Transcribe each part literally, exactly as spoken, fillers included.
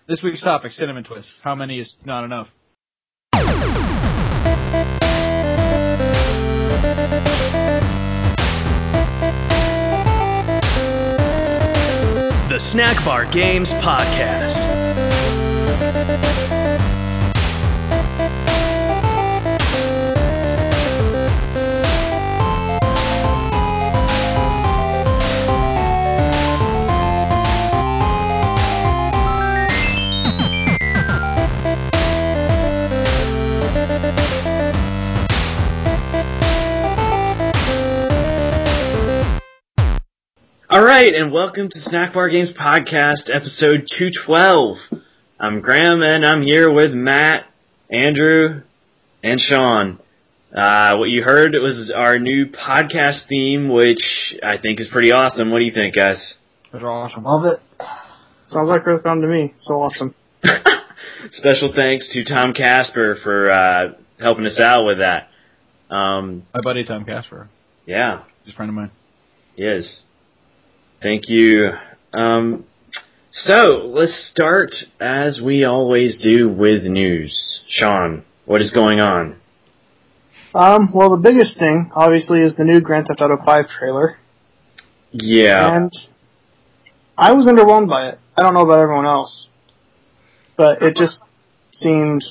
This week's topic, cinnamon twists. How many is not enough? The Snack Bar Games Podcast. Alright, and welcome to Snack Bar Games Podcast, episode two twelve. I'm Graham, and I'm here with Matt, Andrew, and Sean. Uh, what you heard was our new podcast theme, which I think is pretty awesome. What do you think, guys? That's awesome. Love it. Sounds like Earth Bound to me. So awesome. Special thanks to Tom Casper for uh, helping us out with that. Um, My buddy Tom Casper. Yeah. He's a friend of mine. He is. Thank you. Um, so, let's start, as we always do, with news. Sean, what is going on? Um, well, the biggest thing, obviously, is the new Grand Theft Auto five trailer. Yeah. And I was underwhelmed by it. I don't know about everyone else. But it just seemed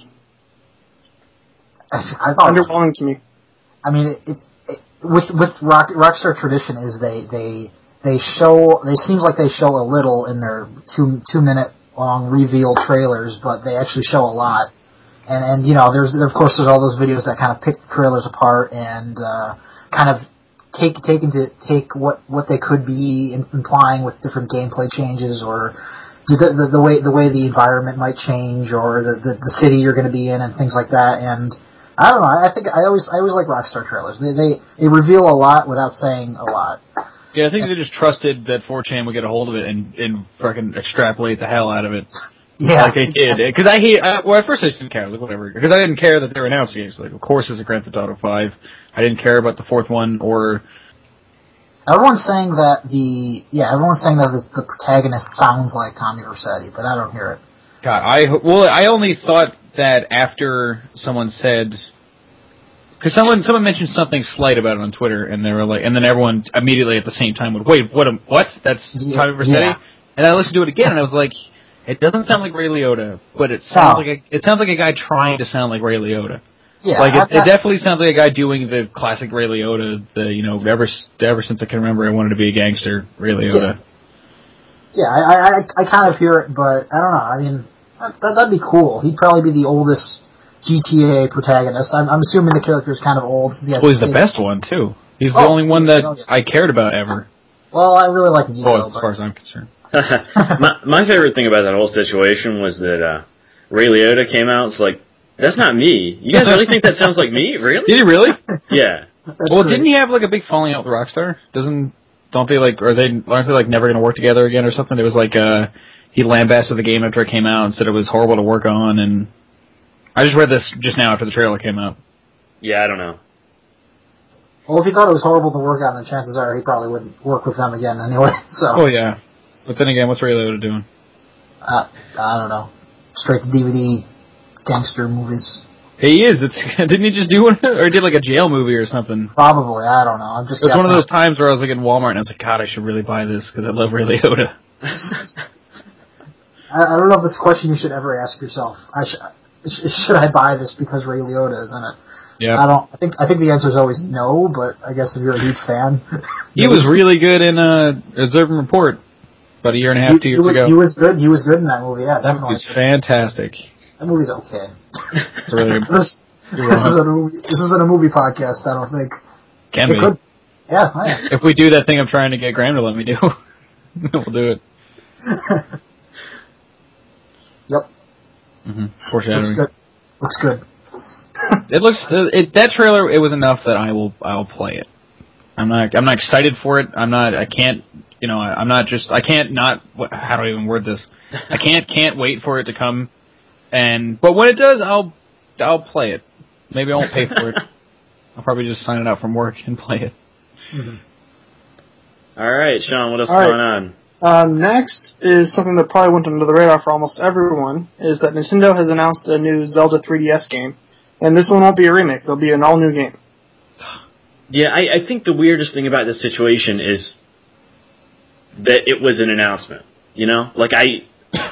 I thought underwhelming to me. I mean, it, it, it, with with Rock, Rockstar tradition is they they they show. It seems like they show a little in their two two minute long reveal trailers, but they actually show a lot. And and you know, there's of course there's all those videos that kind of pick the trailers apart and uh, kind of take take into take what what they could be implying with different gameplay changes or the the, the way the way the environment might change or the the, the city you're going to be in and things like that. And I don't know. I think I always I always like Rockstar trailers. They they they reveal a lot without saying a lot. Yeah, I think they just trusted that four chan would get a hold of it and, and fucking extrapolate the hell out of it. Yeah. Like they did. Because I hate, I, well, at first I just didn't care, like whatever. Because I didn't care that they were announcing it. So, like, of course there's a Grand Theft Auto five. I didn't care about the fourth one or... Everyone's saying that the, yeah, everyone's saying that the, the protagonist sounds like Tommy Vercetti, but I don't hear it. God, I, well, I only thought that after someone said... Because someone someone mentioned something slight about it on Twitter, and they were like, and then everyone immediately at the same time would, wait, what? What? That's Yeah, Tommy Vercetti? yeah. And I listened to it again, and I was like, it doesn't sound like Ray Liotta, but it sounds No. like a, it sounds like a guy trying to sound like Ray Liotta. Yeah, like it, I've got- it definitely sounds like a guy doing the classic Ray Liotta. The you know ever ever since I can remember, I wanted to be a gangster. Ray Liotta. Yeah, I, I, I kind of hear it, but I don't know. I mean, that, that'd be cool. He'd probably be the oldest G T A protagonist. I'm, I'm assuming the character's kind of old. He has Well, he's the kids. best one too. He's the Oh, only one that oh, yeah. I cared about ever. Well, I really like Neo, Well, as but far as I'm concerned. my, my favorite thing about that whole situation was that uh, Ray Liotta came out. It's like, that's not me. You guys really think that sounds like me? Really? Did he really? Yeah. that's Well, great. didn't he have like a big falling out with Rockstar? Doesn't don't they like are they aren't they like never going to work together again or something? It was like uh he lambasted the game after it came out and said it was horrible to work on. And I just read this just now after the trailer came out. Yeah, I don't know. Well, if he thought it was horrible to work on, then chances are he probably wouldn't work with them again anyway. So, Oh yeah, but then again, what's Ray Liotta doing? uh, I don't know. Straight to D V D gangster movies. He is. It's, didn't he just do one or he did like a jail movie or something? Probably. I don't know. I'm just It was one of guessing. those times where I was like in Walmart and I was like, God, I should really buy this because I love Ray Liotta. I, I don't know if it's a question you should ever ask yourself. I sh- sh- should I buy this because Ray Liotta is in it? Yeah. I don't. I think. I think the answer is always no. But I guess if you're a huge fan, He was really good in uh, Observe and Report about a year and a half, he, two he, years was, ago. he was good. He was good in that movie. Yeah, definitely. He's fantastic. That movie's okay. It's really good. this, this isn't a movie. This isn't a movie podcast. I don't think. Can It be. could. Yeah. Oh, yeah. If we do that thing I'm trying to get Graham to let me do, we'll do it. Yep. Mm-hmm. Looks Foreshadowing. good. Looks good. It looks it, that trailer. It was enough that I will I will play it. I'm not I'm not excited for it. I'm not I can't you know I, I'm not just I can't not what, how do I even word this? I can't can't wait for it to come. And but when it does, I'll I'll play it. Maybe I won't pay for it. I'll probably just sign it out from work and play it. Mm-hmm. All right, Sean, what else All is right. going on? Um, next is something that probably went under the radar for almost everyone, is that Nintendo has announced a new Zelda three D S game. And this one won't be a remake, it'll be an all-new game. Yeah, I, I think the weirdest thing about this situation is that it was an announcement, you know? Like, I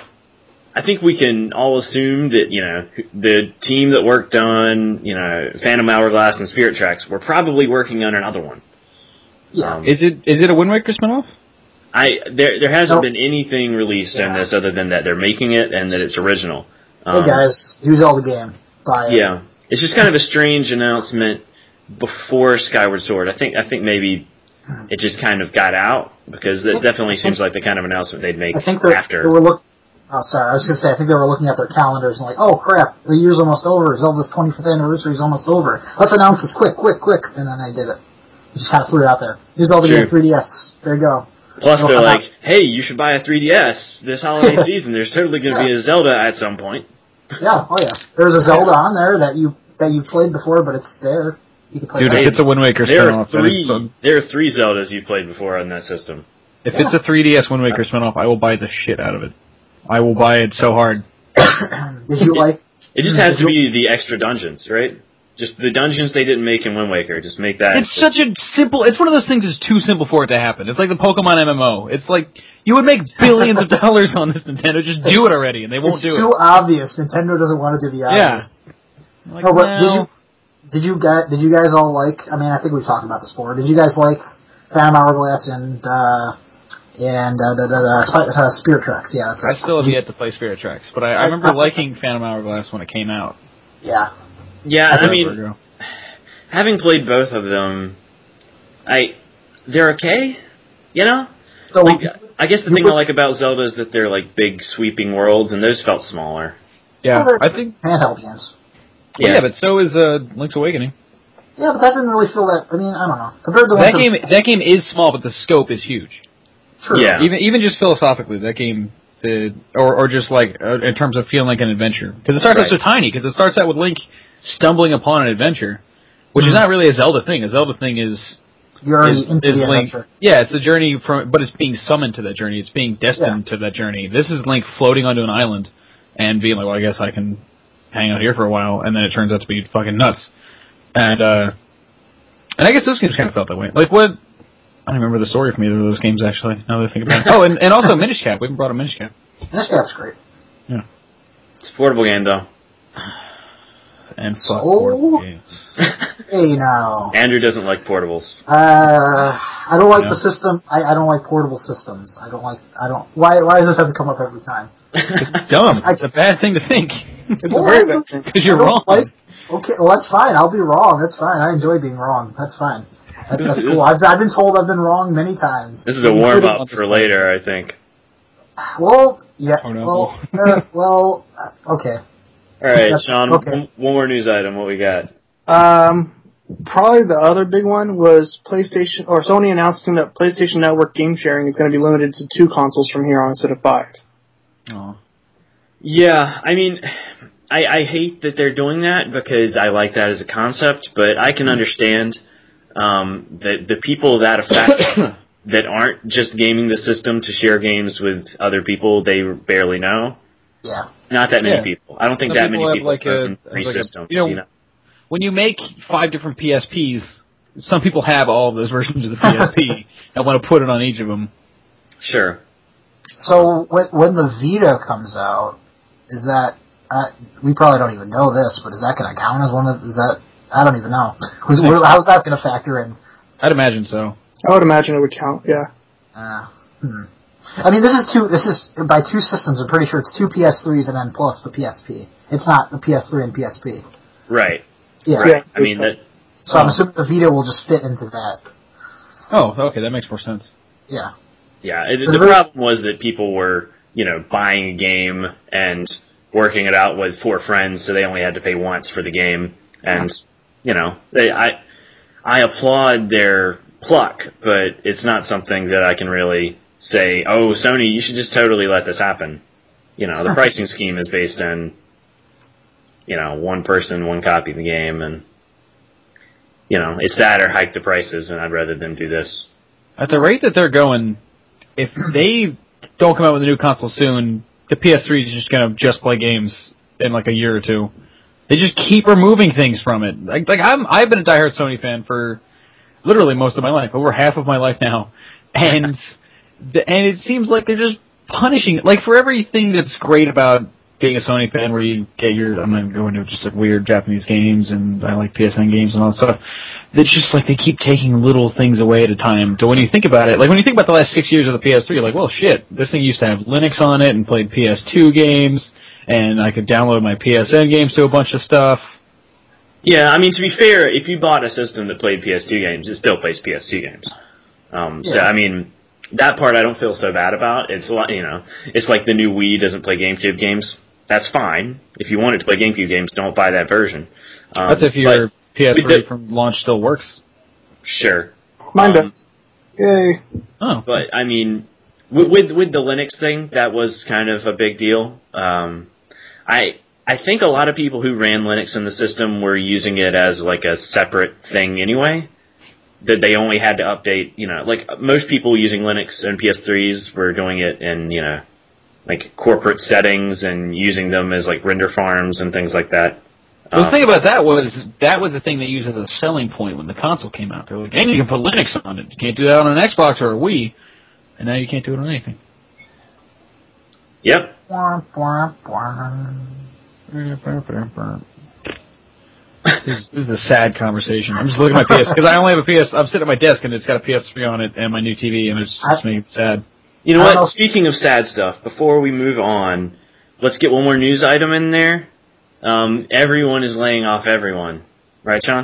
I think we can all assume that, you know, the team that worked on, you know, Phantom Hourglass and Spirit Tracks were probably working on another one. Yeah. Um, Is it is it a Wind Waker spinoff? I there there hasn't Nope. been anything released Yeah. on this other than that they're making it and that it's original. Hey Um, guys, use all the game. Buy it. Yeah, it's just kind of a strange announcement before Skyward Sword. I think I think maybe it just kind of got out because it definitely seems like the kind of announcement they'd make I think they're, after. they were look. Oh, sorry. I was going to say. I think they were looking at their calendars and like, oh crap, the year's almost over. Zelda's twenty-fifth anniversary is almost over. Let's announce this quick, quick, quick. And then they did it. They just kind of threw it out there. Here's all the True. game, three D S. There you go. Plus, It'll they're come like, "Hey, you should buy a three D S this holiday season. There's totally going to be a Zelda at some point." Yeah. Oh yeah. There's a Zelda on there that you that you played before, but it's there. You can play Dude, that. if it's a Wind Waker There are spinoff, then three. it's a, There are three Zeldas you played before on that system. if it's a three D S Wind Waker spinoff, I will buy the shit out of it. I will buy it so hard. Did you like? It just has to be the extra dungeons, right? Just the dungeons they didn't make in Wind Waker. Just make that. It's such a simple. It's one of those things that's too simple for it to happen. It's like the Pokemon M M O. It's like you would make billions of dollars on this Nintendo. Just do it already, and they won't It's do too it. obvious. Nintendo doesn't want to do the obvious. Like, No, but no. did you did you guys did you guys all like? I mean, I think we've talked about this before. Did you guys like Phantom Hourglass and uh, and uh, da, da, da, Sp- uh, Spirit Tracks? Yeah, that's I it. still have yet to play Spirit Tracks, but I, I remember liking Phantom Hourglass when it came out. Yeah, Yeah, I Forever mean, ago. having played both of them, I they're okay. You know, so like I guess the you thing would- I like about Zelda is that they're like big sweeping worlds, and those felt smaller. Yeah, well, they're I think. handheld games. Yeah, but so is uh, Link's Awakening. Yeah, but that didn't really feel that. I mean, I don't know. Compared to That Link game, that game is small, but the scope is huge. True. Yeah. Even even just philosophically, that game, the or or just like uh, in terms of feeling like an adventure, because it starts out so Right. tiny. Because it starts out with Link stumbling upon an adventure, which is Mhm. not really a Zelda thing. A Zelda thing is You're already is, into is the Link. adventure. Yeah, it's the journey from, but it's being summoned to that journey. It's being destined to that journey. This is Link floating onto an island and being like, well, I guess I can hang out here for a while, and then it turns out to be fucking nuts. And uh, and I guess this game's kind of felt that way. Like what? I don't remember the story from either of those games actually. Now that I think about it. Oh, and, and also Minish Cap. We haven't brought a Minish Cap. This game's great. Yeah. It's a portable game though. And fuck So? portable games. Hey now. Andrew doesn't like portables. Uh, I don't like Yeah. the system. I, I don't like portable systems. I don't like. I don't. Why? Why does this have to come up every time? It's dumb. I- It's a bad thing to think. It's Well, a very I- bad thing. Because you're I don't wrong. Like, okay, well that's fine. I'll be wrong. That's fine. I enjoy being wrong. That's fine. That's, that's cool. I've, I've been told I've been wrong many times. This is a warm up for later, I think. Well, yeah. Oh, no. Well, uh, well, uh, okay. All right, That's- Sean. okay. One, one more news item. What we got? Um, probably the other big one was PlayStation, or Sony announcing that PlayStation Network game sharing is going to be limited to two consoles from here on instead of five. Oh. Yeah, I mean, I, I hate that they're doing that because I like that as a concept, but I can understand um, that the people that affect that aren't just gaming the system to share games with other people they barely know. Yeah. Not that many Yeah. people. I don't think Some that people many have people like are a- in free like a- systems. you know, you know? When you make five different P S Ps, some people have all of those versions of the P S P and want to put it on each of them. Sure. So when, when the Vita comes out, is that uh, we probably don't even know this, but is that going to count as one of? Is that I don't even know. Who's, how's that going to factor in? I'd imagine so. I would imagine it would count, yeah. Uh, hmm. I mean, this is two. This is by two systems. I'm pretty sure it's two P S threes and then plus the P S P. It's not the P S three and P S P. Right. Yeah. Right. Yeah, I mean, so- that, So I'm assuming the Vita will just fit into that. Oh, okay, that makes more sense. Yeah. yeah, it, the problem was that people were, you know, buying a game and working it out with four friends, so they only had to pay once for the game. And, you know, they, I, I applaud their pluck, but it's not something that I can really say, oh, Sony, you should just totally let this happen. You know, the pricing scheme is based on, you know, one person, one copy of the game, and, you know, it's that or hike the prices, and I'd rather them do this. At the rate that they're going, if they don't come out with a new console soon, the P S three is just going to just play games in like a year or two. They just keep removing things from it. Like, like I'm, I've been a diehard Sony fan for literally most of my life, over half of my life now, and the, and it seems like they're just punishing it. Like for everything that's great about being a Sony fan, where you get your, I'm not going to just like weird Japanese games, and I like P S N games and all that stuff. It's just like they keep taking little things away at a time. So when you think about it, like when you think about the last six years of the P S three, you're like, well, shit, this thing used to have Linux on it and played P S two games, and I could download my P S N games to a bunch of stuff. Yeah, I mean, to be fair, if you bought a system that played P S two games, it still plays P S two games. Um, yeah. So, I mean, that part I don't feel so bad about. It's like, you know, it's like the new Wii doesn't play GameCube games. That's fine. If you want it to play GameCube games, don't buy that version. Um, That's if your P S three the, from launch still works. Sure. Mine um, does. Yay. Oh. But, I mean, with, with with the Linux thing, that was kind of a big deal. Um, I I think a lot of people who ran Linux in the system were using it as like a separate thing anyway. That they only had to update, you know, like most people using Linux and P S threes were doing it in, you know, like corporate settings and using them as like render farms and things like that. Well, um, the thing about that was that was the thing they used as a selling point when the console came out. They were like, and you can put Linux on it. You can't do that on an Xbox or a Wii, and now you can't do it on anything. Yep. This, this is a sad conversation. I'm just looking at my P S because I only have a P S. I'm sitting at my desk and it's got a P S three on it and my new T V, and it's just making me sad. You know what? Know. Speaking of sad stuff, before we move on, let's get one more news item in there. Um, everyone is laying off everyone, right, Sean?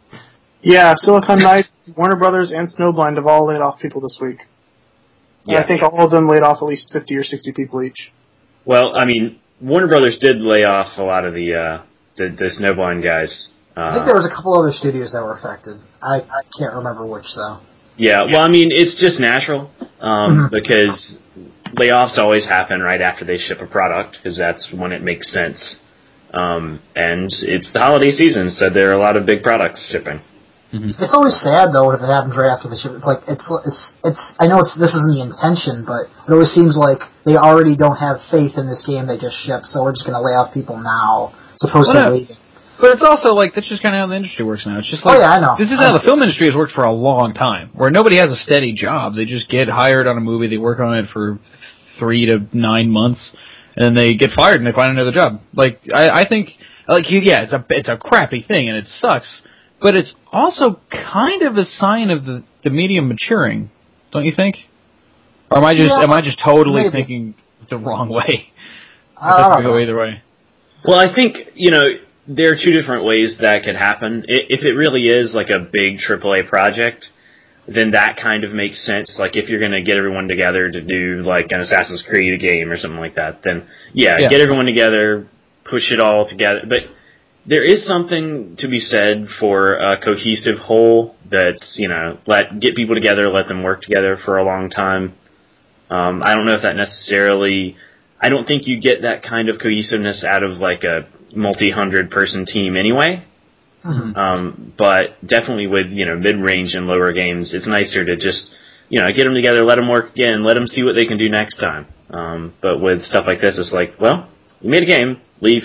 Yeah, Silicon Knights, Warner Brothers, and Snowblind have all laid off people this week. Yeah. I think all of them laid off at least fifty or sixty people each. Well, I mean, Warner Brothers did lay off a lot of the uh, the, the Snowblind guys. Uh, I think there was a couple other studios that were affected. I, I can't remember which, though. Yeah, well, I mean, it's just natural, um, because layoffs always happen right after they ship a product, because that's when it makes sense. Um, and it's the holiday season, so there are a lot of big products shipping. Mm-hmm. It's always sad though if it happens right after the ship. It's like it's it's it's. I know it's this isn't the intention, but it always seems like they already don't have faith in this game they just shipped, so we're just going to lay off people now, supposed well, to waiting. But it's also like that's just kind of how the industry works now. It's just like oh yeah, I know. This is how the film industry has worked for a long time, where nobody has a steady job. They just get hired on a movie, they work on it for three to nine months, and then they get fired and they find another job. Like I, I think, like yeah, it's a it's a crappy thing and it sucks. But it's also kind of a sign of the, the medium maturing, don't you think? Or am I just yeah, am I just totally maybe. thinking the wrong way? I could go either way. Well, I think you know there are two different ways that could happen. If it really is like a big triple A project, then that kind of makes sense. Like if you're going to get everyone together to do like an Assassin's Creed game or something like that, then yeah, yeah. get everyone together, push it all together. But there is something to be said for a cohesive whole that's, you know, let get people together, let them work together for a long time. Um, I don't know if that necessarily... I don't think you get that kind of cohesiveness out of, like, a multi-hundred person team anyway. Mm-hmm. Um, but definitely with, you know, mid-range and lower games, it's nicer to just, you know, get them together, let them work again, let them see what they can do next time. Um, but with stuff like this, it's like, well, you made a game, leave.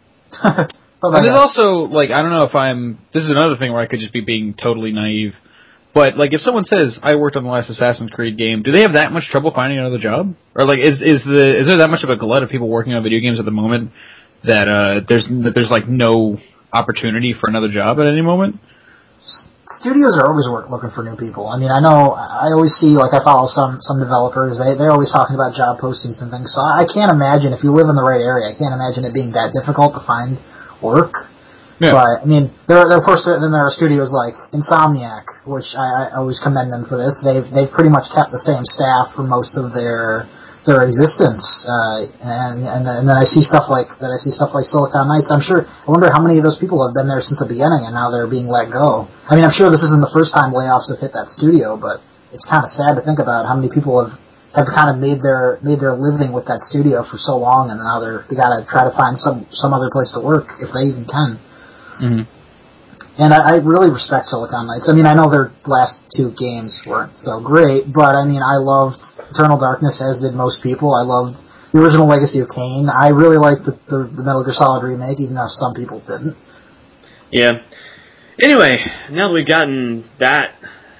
But there's also, like, I don't know if I'm... This is another thing where I could just be being totally naive. But, like, if someone says, I worked on the last Assassin's Creed game, do they have that much trouble finding another job? Or, like, is is the is there that much of a glut of people working on video games at the moment that uh, there's, that there's like, no opportunity for another job at any moment? Studios are always work, looking for new people. I mean, I know, I always see, like, I follow some, some developers, they, they're always talking about job postings and things, so I can't imagine, if you live in the right area, I can't imagine it being that difficult to find work. Yeah. But, I mean, there, there, of course, then there are studios like Insomniac, which I, I always commend them for this. They've, they've pretty much kept the same staff for most of their, their existence. Uh, and, and, and then I see stuff like, that I see stuff like Silicon Knights. I'm sure, I wonder how many of those people have been there since the beginning and now they're being let go. I mean, I'm sure this isn't the first time layoffs have hit that studio, but it's kind of sad to think about how many people have, have kind of made their, made their living with that studio for so long and now they're, they gotta try to find some, some other place to work if they even can. Mm-hmm. And I, I really respect Silicon Knights. I mean, I know their last two games weren't so great, but I mean, I loved Eternal Darkness, as did most people. I loved the original Legacy of Kain. I really liked the, the, the Metal Gear Solid remake, even though some people didn't. Yeah. Anyway, now that we've gotten that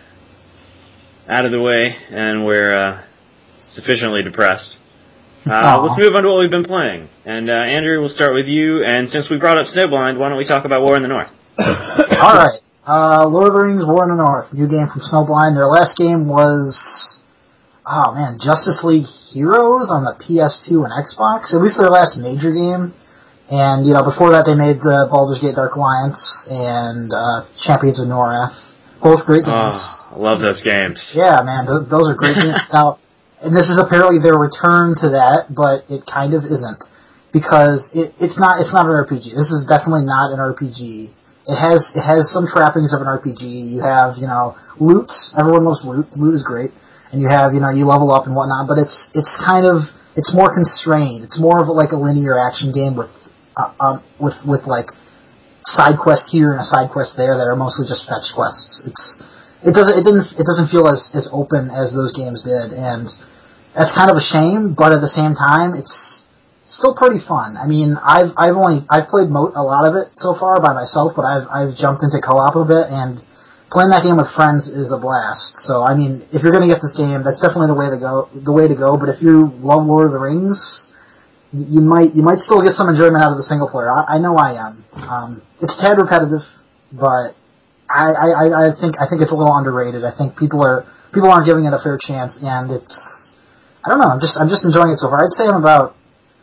out of the way, and we're uh, sufficiently depressed, uh, let's move on to what we've been playing. And uh, Andrew, we'll start with you, and since we brought up Snowblind, why don't we talk about War in the North? Alright. Uh, Lord of the Rings, War in the North. New game from Snowblind. Their last game was... Oh, man. Justice League Heroes on the P S two and Xbox. At least their last major game. And, you know, before that they made the Baldur's Gate Dark Alliance and uh, Champions of Norrath. Both great games. Oh, I love those games. Yeah, man. Th- those are great games. Now, and this is apparently their return to that, but it kind of isn't. Because it, it's not it's not an R P G. This is definitely not an R P G. It has it has some trappings of an R P G. You have, you know, loot. Everyone loves loot. Loot is great. And you have, you know, you level up and whatnot, but it's it's kind of, it's more constrained. It's more of like a linear action game with, uh, um, with, with like, side quest here and a side quest there that are mostly just fetch quests. It's, it doesn't, it didn't, it doesn't feel as, as open as those games did, and that's kind of a shame, but at the same time, it's still pretty fun. I mean, I've I've only I've played mo- a lot of it so far by myself, but I've I've jumped into co-op a bit, and playing that game with friends is a blast. So I mean, if you're gonna get this game, that's definitely the way to go. The way to go. But if you love Lord of the Rings, you, you might you might still get some enjoyment out of the single player. I, I know I am. Um, it's a tad repetitive, but I, I I think I think it's a little underrated. I think people are people aren't giving it a fair chance, and it's I don't know. I'm just I'm just enjoying it so far. I'd say I'm about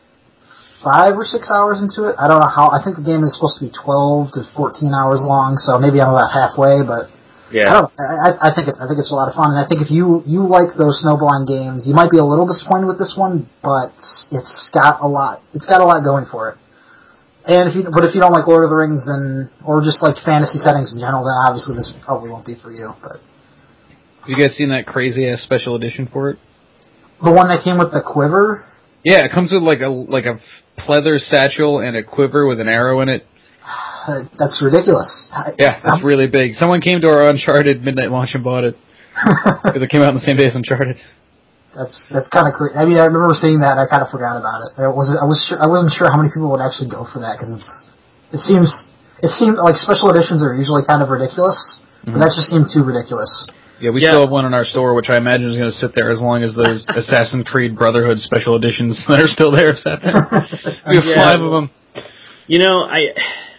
five or six hours into it. I don't know how. I think the game is supposed to be twelve to fourteen hours long, so maybe I'm about halfway. But yeah, I don't know. I, I think it's I think it's a lot of fun, and I think if you you like those Snowblind games, you might be a little disappointed with this one, but it's got a lot. It's got a lot going for it. And if you but if you don't like Lord of the Rings, then or just like fantasy settings in general, then obviously this probably won't be for you. But have you guys seen that crazy ass special edition for it? The one that came with the quiver. Yeah, it comes with like a like a pleather satchel and a quiver with an arrow in it. Uh, that's ridiculous. Yeah, that's really big. Someone came to our Uncharted midnight launch and bought it. Because it came out on the same day as Uncharted. That's that's kind of crazy. I mean, I remember seeing that. And I kind of forgot about it. I was I was sure, I wasn't sure how many people would actually go for that because it's it seems it seemed like special editions are usually kind of ridiculous, mm-hmm. but that just seemed too ridiculous. Yeah, we yeah. still have one in our store, which I imagine is going to sit there as long as those Assassin's Creed Brotherhood special editions that are still there sat there. We have yeah. five of them. You know, I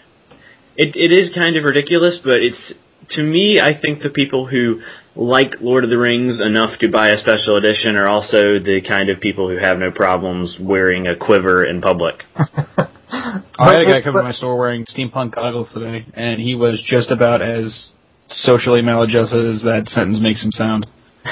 it it is kind of ridiculous, but it's to me, I think the people who like Lord of the Rings enough to buy a special edition are also the kind of people who have no problems wearing a quiver in public. I had a guy come to my store wearing steampunk goggles today, and he was just about as socially maladjusted as that sentence makes him sound.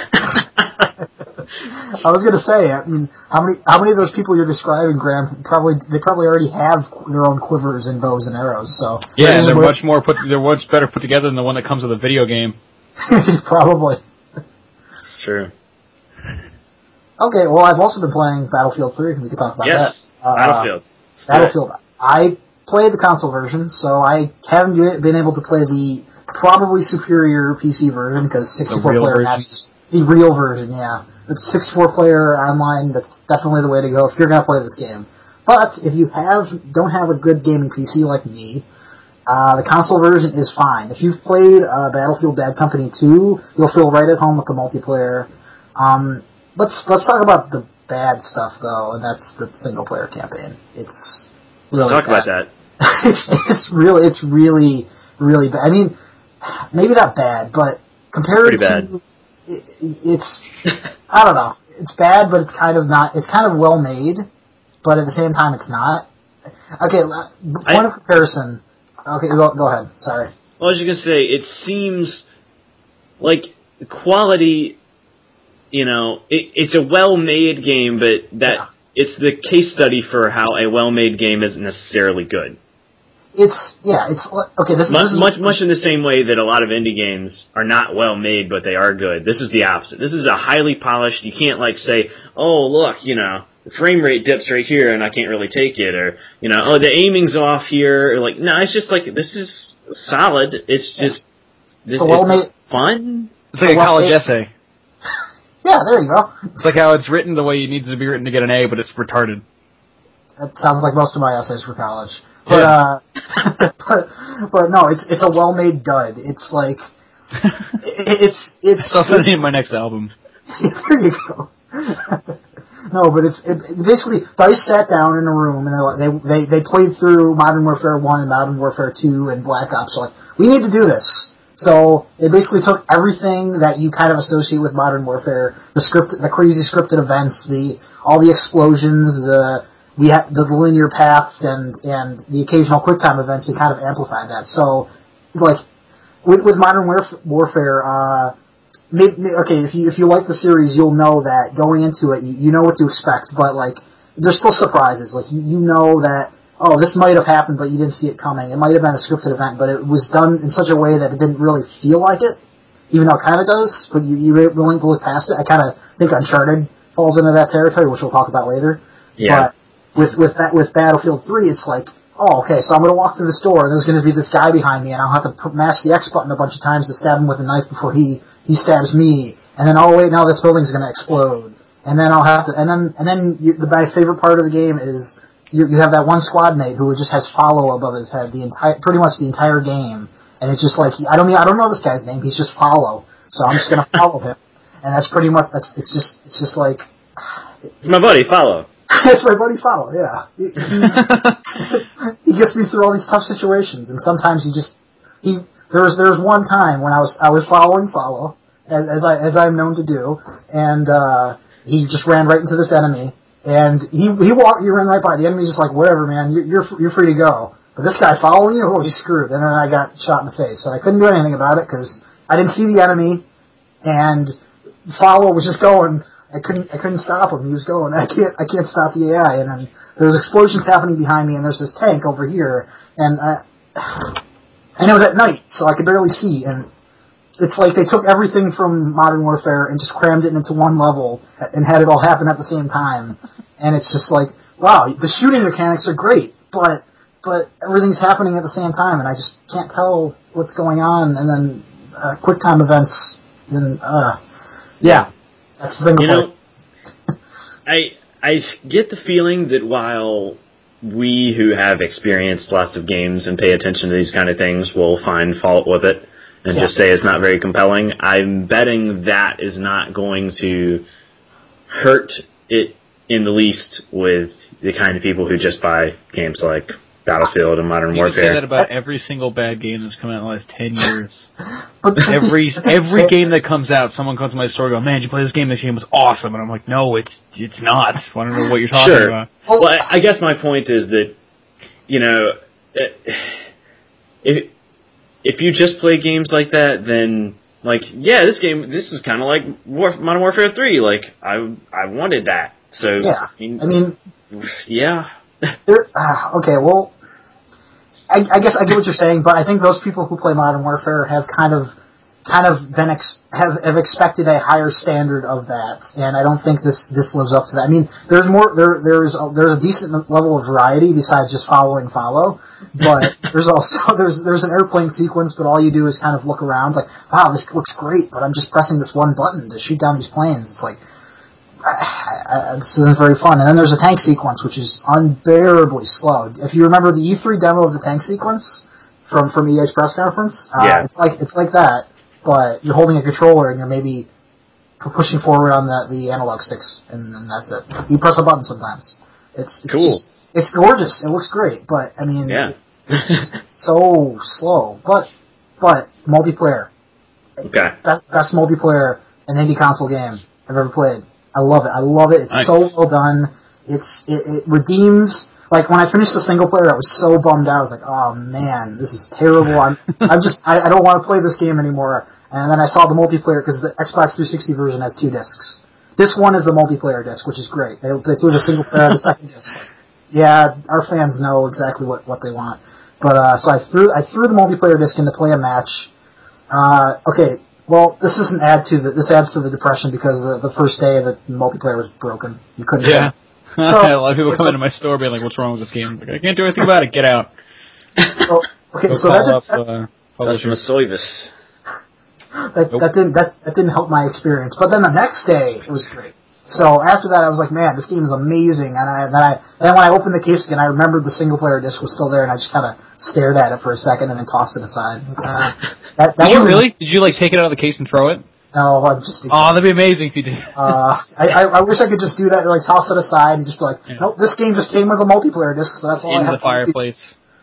I was going to say, I mean, how many how many of those people you're describing, Graham, probably they probably already have their own quivers and bows and arrows. So yeah, and they're much more put they're much better put together than the one that comes with a video game. Probably. It's true. Okay, well, I've also been playing Battlefield three. We can talk about yes, that. Yes, uh, Battlefield. Battlefield. I played the console version, so I haven't been able to play the probably superior P C version because sixty-four player matches. The real version, yeah. The sixty-four player online, that's definitely the way to go if you're going to play this game. But if you have don't have a good gaming P C like me, uh, the console version is fine. If you've played uh, Battlefield Bad Company two, you'll feel right at home with the multiplayer. Um, let's let's talk about the bad stuff though, and that's the single player campaign. It's really let's talk bad. about that. it's it's really it's really really bad. I mean, maybe not bad, but compared Pretty bad. to it, it's I don't know. It's bad, but it's kind of not. It's kind of well made, but at the same time, it's not. Okay, point I, of comparison. Okay, go go ahead. Sorry. Well, I was just gonna say it seems like quality. You know, it, it's a well-made game, but that yeah. it's the case study for how a well-made game isn't necessarily good. It's yeah, it's okay. This, much, this is much, much in the same way that a lot of indie games are not well made, but they are good. This is the opposite. This is a highly polished. You can't like say, "Oh, look, you know, the frame rate dips right here and I can't really take it, or, you know, oh, the aiming's off here, or like, no, it's just like, this is solid, it's just, this So well is made- fun. It's like a well, college it- essay. Yeah, there you go. It's like how it's written the way it needs to be written to get an A, but it's retarded. That sounds like most of my essays for college. But, Yeah. uh, but, but no, it's, it's a well-made dud. It's like, it, it's, it's, I'll send it's it in my next album. there you go. No, but it's, it, it basically, DICE sat down in a room and they, they, they played through Modern Warfare one and Modern Warfare two and Black Ops. So like, we need to do this. So they basically took everything that you kind of associate with Modern Warfare, the script, the crazy scripted events, the all the explosions, the we had the linear paths, and and the occasional QuickTime events, and kind of amplified that. So, like with with Modern Warf- Warfare, uh, mid, mid, okay, if you if you like the series, you'll know that going into it, you, you know what to expect. But like, there's still surprises. Like you, you know that. Oh, this might have happened, but you didn't see it coming. It might have been a scripted event, but it was done in such a way that it didn't really feel like it, even though it kind of does, but you, you're willing to look past it. I kind of think Uncharted falls into that territory, which we'll talk about later. Yeah. But with, with that, with Battlefield three, it's like, oh, okay, so I'm going to walk through the store, and there's going to be this guy behind me, and I'll have to mash the X button a bunch of times to stab him with a knife before he, he stabs me. And then, oh wait, now this building's going to explode. And then I'll have to, and then, and then you, the, my favorite part of the game is, You, you have that one squad mate who just has follow above his head the entire, pretty much the entire game, and it's just like I don't, I don't know this guy's name. He's just follow, so I'm just gonna follow him, and that's pretty much that's. It's just, it's just like It's my buddy, follow. it's my buddy follow. Yeah, he, he gets me through all these tough situations, and sometimes he just he. There was there was one time when I was I was following follow as, as I as I'm known to do, and uh, he just ran right into this enemy. And he he walked, he ran right by. The enemy's just like, whatever, man, you're you're, you're free to go. But this guy following you, oh, he's screwed. And then I got shot in the face, and I couldn't do anything about it because I didn't see the enemy, and follow was just going. I couldn't I couldn't stop him. He was going. I can't I can't stop the A I. And then there's explosions happening behind me, and there's this tank over here, and I, and it was at night, so I could barely see. And it's like they took everything from Modern Warfare and just crammed it into one level and had it all happen at the same time. And it's just like, wow, the shooting mechanics are great, but but everything's happening at the same time, and I just can't tell what's going on. And then uh, QuickTime events, and uh, yeah, that's the single You player. know, I I get the feeling that while we who have experienced lots of games and pay attention to these kind of things will find fault with it and Yeah. just say it's not very compelling, I'm betting that is not going to hurt it in the least with the kind of people who just buy games like Battlefield and Modern You can say that Warfare. about every single bad game that's come out in the last ten years. But every every game that comes out, someone comes to my store and goes, man, did you play this game? This game was awesome. And I'm like, no, it's it's not. I don't know what you're talking Sure. about. Well, I, I guess my point is that, you know, if if you just play games like that, then, like, yeah, this game, this is kind of like War, Modern Warfare three. Like, I I wanted that. So, yeah, I mean, I mean yeah. There, uh, okay, well, I, I guess I get what you're saying, but I think those people who play Modern Warfare have kind of, kind of been ex- have have expected a higher standard of that, and I don't think this this lives up to that. I mean, there's more there there's a, there's a decent level of variety besides just following follow, but there's also there's there's an airplane sequence, but all you do is kind of look around, like, wow, this looks great, but I'm just pressing this one button to shoot down these planes. It's like, I, I, this isn't very fun. And then there's a tank sequence, which is unbearably slow. If you remember the E three demo of the tank sequence from, from E A's press conference, uh, Yeah. it's like it's like that, but you're holding a controller and you're maybe p- pushing forward on the, the analog sticks, and, and that's it. You press a button sometimes. It's, it's Cool. Just, it's gorgeous. It looks great, but I mean, Yeah. it, it's just so slow. But but multiplayer, Okay. best, best multiplayer in any console game I've ever played. I love it. I love it. It's Nice. so well done. It's it, it redeems. Like when I finished the single player, I was so bummed out. I was like, "Oh man, this is terrible. I'm I'm just I, I don't want to play this game anymore." And then I saw the multiplayer because the Xbox three sixty version has two discs. Disc one is the multiplayer disc, which is great. They they threw the single player on the second disc. Like, yeah, our fans know exactly what, what they want. But uh, so I threw I threw the multiplayer disc in to play a match. Uh, okay. Well, this doesn't add to the, this adds to the depression because the, the first day the multiplayer was broken. You couldn't Yeah. So, a lot of people come so, into my store being like, "What's wrong with this game?" I'm like, I can't do anything about it. Get out. So, okay, Go so call that, up, that, uh, That's publisher. Masoivus. that, that didn't that, that didn't help my experience. But then the next day, it was great. So after that, I was like, man, this game is amazing. And I, then I, then when I opened the case again, I remembered the single player disc was still there, and I just kind of stared at it for a second and then tossed it aside. Uh, that, that Did you wasn't- really? Did you like take it out of the case and throw it? No, I'm just. Oh, that'd be amazing if you did. Uh, I, I, I wish I could just do that, like toss it aside and just be like, Yeah. nope, this game just came with a multiplayer disc, so that's all Into I the have. fireplace.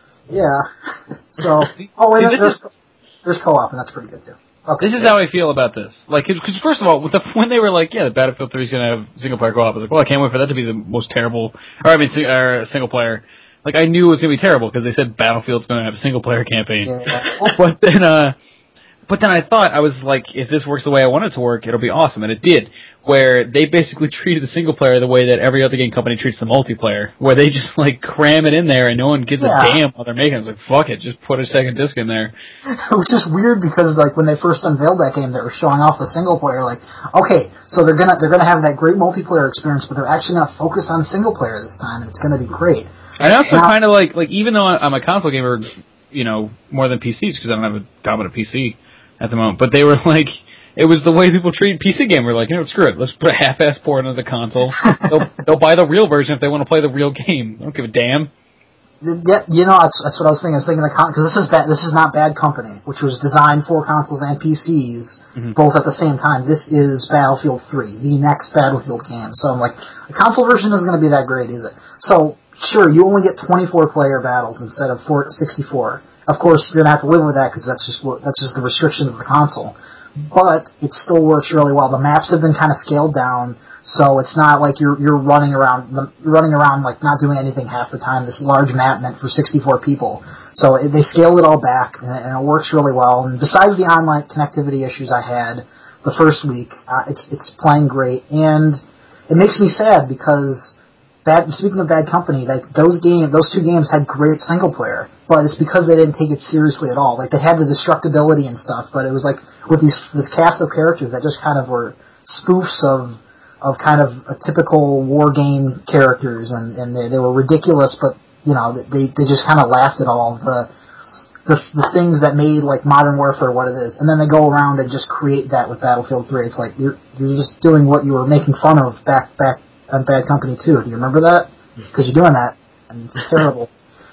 Yeah. So, oh, See, and this there's, is- there's co-op, and that's pretty good too. Okay. This is how I feel about this. Like, because first of all, with the, when they were like, "Yeah, the Battlefield three is gonna have single player co-op," I was like, "Well, I can't wait for that to be the most terrible." Or I mean, sing, or single player. Like, I knew it was gonna be terrible because they said Battlefield's gonna have a single player campaign. Yeah. But then, uh, but then I thought I was like, if this works the way I want it to work, it'll be awesome, and it did. Where they basically treated the single player the way that every other game company treats the multiplayer, where they just like cram it in there and no one gives Yeah. a damn while they're making it. It's like, fuck it, just put a second disc in there. Which is weird because like when they first unveiled that game, they were showing off the single player. Like, okay, so they're gonna they're gonna have that great multiplayer experience, but they're actually gonna focus on single player this time, and it's gonna be great. I also Now- kind of like, like even though I'm a console gamer, you know, more than P Cs because I don't have a dominant P C at the moment, but they were like, it was the way people treat P C gamers. Like, you know, screw it, let's put a half-ass port into the console. they'll, they'll buy the real version if they want to play the real game. I don't give a damn. Yeah, you know, that's, that's what I was thinking. I was thinking the con because this is bad. This is not Bad Company, which was designed for consoles and P Cs Mhm. both at the same time. This is Battlefield three, the next Battlefield game. So I'm like, the console version isn't going to be that great, is it? So sure, you only get twenty-four player battles instead of sixty-four. Of course, you're going to have to live with that because that's just what that's just the restrictions of the console. But it still works really well. The maps have been kind of scaled down. So it's not like you're you're running around you're running around like not doing anything half the time. This large map meant for sixty-four people. So it, they scaled it all back, and, and it works really well. And besides the online connectivity issues I had the first week, uh, it's it's playing great. And it makes me sad because bad. Speaking of Bad Company, like those game those two games had great single player, but it's because they didn't take it seriously at all. Like they had the destructibility and stuff, but it was like with these this cast of characters that just kind of were spoofs of. of kind of a typical war game characters, and, and they, they were ridiculous, but, you know, they, they just kind of laughed at all of the, the, the things that made, like, Modern Warfare what it is. And then they go around and just create that with Battlefield three. It's like, you're, you're just doing what you were making fun of back, back on Bad Company two. Do you remember that? Because you're doing that, and it's terrible.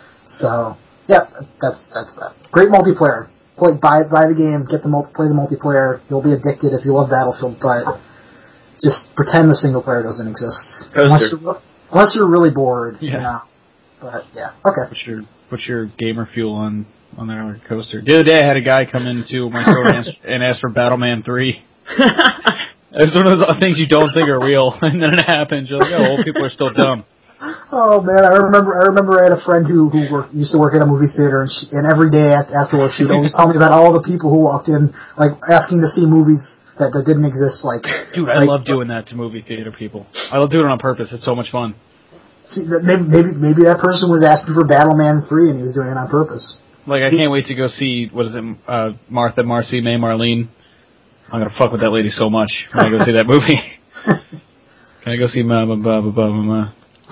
So, yeah, that's, that's that. Great multiplayer. Play, buy, buy the game, get the multi, play the multiplayer. You'll be addicted if you love Battlefield, but just pretend the single player doesn't exist. Unless you're, unless you're really bored, Yeah. you know. But, yeah, okay. Put your put your gamer fuel on on that coaster. The other day, I had a guy come into my store and, ask, and ask for Battleman three. It's one of those things you don't think are real, and then it happens. You're like, oh, old people are still dumb. Oh man, I remember. I remember I had a friend who who worked, used to work at a movie theater, and she, and every day after work, she would always tell me about all the people who walked in, like asking to see movies that, that didn't exist. Like, Dude, I like, love doing that to movie theater people. I love doing it on purpose. It's so much fun. See, that maybe maybe maybe that person was asking for Battleman three, and he was doing it on purpose. Like, I can't wait to go see, what is it, uh, Martha, Marcy, May, Marlene. I'm gonna fuck with that lady so much when I go see that movie. Can I go see Ma, Ma, Ma, Ma, Ma, Ma?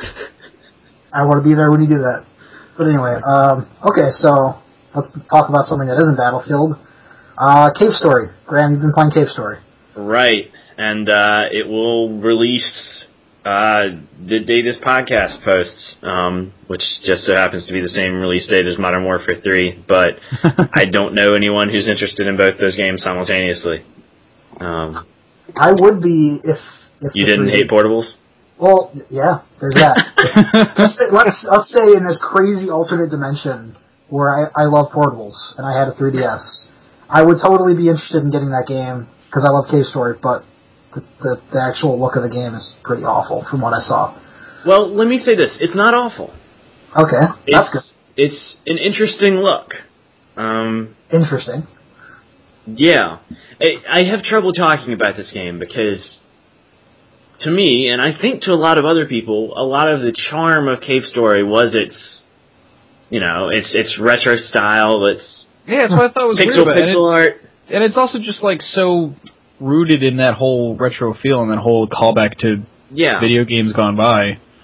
I want to be there when you do that. But anyway, um, okay, so let's talk about something that isn't Battlefield. Uh, Cave Story. Graham, you've been playing Cave Story. Right, and uh, it will release uh, the day this podcast posts, um, which just so happens to be the same release date as Modern Warfare three, but I don't know anyone who's interested in both those games simultaneously. Um, I would be if... if you the didn't three- hate portables? Well, yeah, there's that. let's, say, let's, let's say in this crazy alternate dimension where I, I love portables, and I had a three D S, I would totally be interested in getting that game, because I love Cave Story, but the, the, the actual look of the game is pretty awful from what I saw. Well, let me say this. It's not awful. Okay, that's It's, it's an interesting look. Um, good. Interesting. yeah. I, I have trouble talking about this game because, to me, and I think to a lot of other people, a lot of the charm of Cave Story was its, you know, its its retro style, its Yeah, that's what I thought was pixel weird about it. pixel art. And it's also just, like, so rooted in that whole retro feel and that whole callback to Yeah. video games gone by.